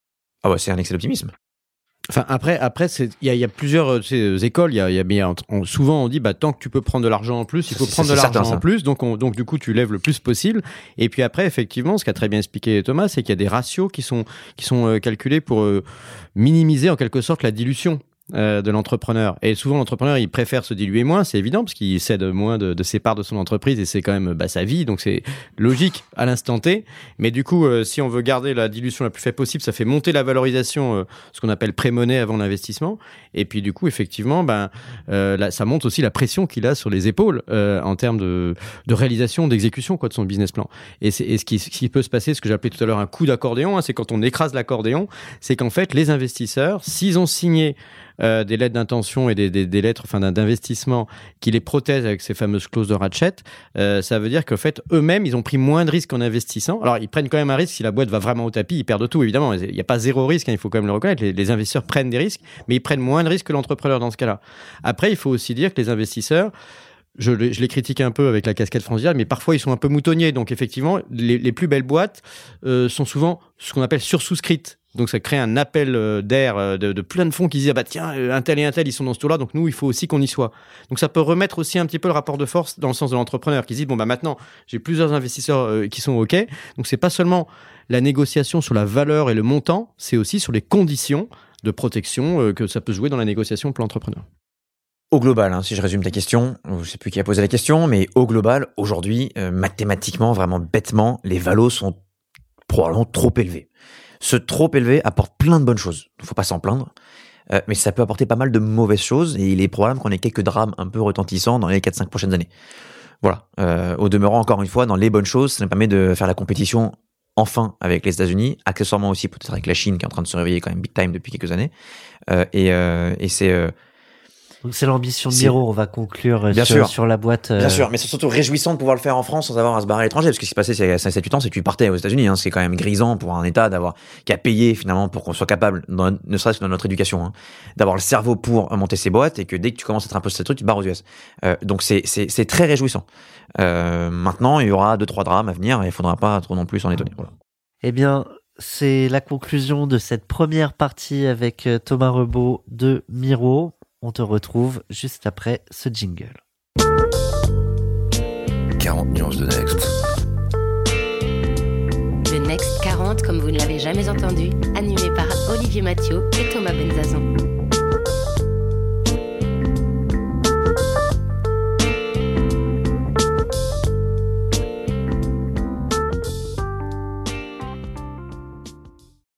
Ah ouais, c'est un excès d'optimisme. Enfin, après, après, il y a, y a plusieurs ces, écoles. Il y a, y a, y a on, souvent on dit, bah, tant que tu peux prendre de l'argent en plus, il faut c'est, prendre c'est de l'argent certain, en plus. Donc, on, donc, du coup, tu lèves le plus possible. Et puis après, effectivement, ce qu'a très bien expliqué Thomas, c'est qu'il y a des ratios qui sont, qui sont euh, calculés pour euh, minimiser en quelque sorte la dilution euh, de l'entrepreneur. Et souvent, l'entrepreneur, il préfère se diluer moins, c'est évident, parce qu'il cède moins de, de ses parts de son entreprise et c'est quand même bah, sa vie. Donc, c'est logique à l'instant T. Mais du coup, euh, si on veut garder la dilution la plus faible possible, ça fait monter la valorisation, euh, ce qu'on appelle pré-monnaie avant l'investissement. Et puis, du coup, effectivement, ben, euh, là, ça monte aussi la pression qu'il a sur les épaules euh, en termes de, de réalisation, d'exécution quoi, de son business plan. Et, c'est, et ce, qui, ce qui peut se passer, ce que j'appelais tout à l'heure un coup d'accordéon, hein, c'est quand on écrase l'accordéon, c'est qu'en fait, les investisseurs, s'ils ont signé Euh, des lettres d'intention et des, des, des lettres enfin, d'investissement qui les protègent avec ces fameuses clauses de ratchet, euh, ça veut dire qu'en fait, eux-mêmes, ils ont pris moins de risques en investissant. Alors, ils prennent quand même un risque. Si la boîte va vraiment au tapis, ils perdent tout, évidemment. Il n'y a pas zéro risque, hein, il faut quand même le reconnaître. Les, les investisseurs prennent des risques, mais ils prennent moins de risques que l'entrepreneur dans ce cas-là. Après, il faut aussi dire que les investisseurs, Je, je les critique un peu avec la casquette Franzial, mais parfois ils sont un peu moutonniers. Donc effectivement, les, les plus belles boîtes euh, sont souvent ce qu'on appelle sursouscrites. Donc ça crée un appel d'air de, de plein de fonds qui disent ah bah tiens un tel et un tel ils sont dans ce tour-là, donc nous il faut aussi qu'on y soit. Donc ça peut remettre aussi un petit peu le rapport de force dans le sens de l'entrepreneur qui se dit bon bah maintenant j'ai plusieurs investisseurs euh, qui sont ok. Donc c'est pas seulement la négociation sur la valeur et le montant, c'est aussi sur les conditions de protection euh, que ça peut jouer dans la négociation pour l'entrepreneur. Au global, hein, si je résume ta question, je sais plus qui a posé la question, mais au global, aujourd'hui, euh, mathématiquement, vraiment bêtement, les valos sont probablement trop élevés. Ce trop élevé apporte plein de bonnes choses. Il ne faut pas s'en plaindre, euh, mais ça peut apporter pas mal de mauvaises choses et il est probable qu'on ait quelques drames un peu retentissants dans les quatre cinq prochaines années. Voilà. Euh, au demeurant, encore une fois, dans les bonnes choses, ça nous permet de faire la compétition enfin avec les États-Unis, accessoirement aussi peut-être avec la Chine qui est en train de se réveiller quand même big time depuis quelques années. Euh, et, euh, et c'est euh, Donc c'est l'ambition de Miro, on va conclure Bien sur, sûr. sur la boîte. Euh... Bien sûr, mais c'est surtout réjouissant de pouvoir le faire en France sans avoir à se barrer à l'étranger, parce que ce qui se passait c'est sept huit ans, c'est que tu partais aux États-Unis, hein, c'est quand même grisant pour un État d'avoir qui a payé finalement pour qu'on soit capable, dans, ne serait-ce que dans notre éducation, hein, d'avoir le cerveau pour monter ses boîtes et que dès que tu commences à être un peu cette truc, tu te barres aux U S. Euh, donc c'est c'est c'est très réjouissant. Euh, maintenant, il y aura deux trois drames à venir et il faudra pas trop non plus s'en étonner. Voilà. Eh bien, c'est la conclusion de cette première partie avec Thomas Rebaud de Miro. On te retrouve juste après ce jingle. quarante nuances de Next. Le Next quarante comme vous ne l'avez jamais entendu, animé par Olivier Mathieu et Thomas Benzazon.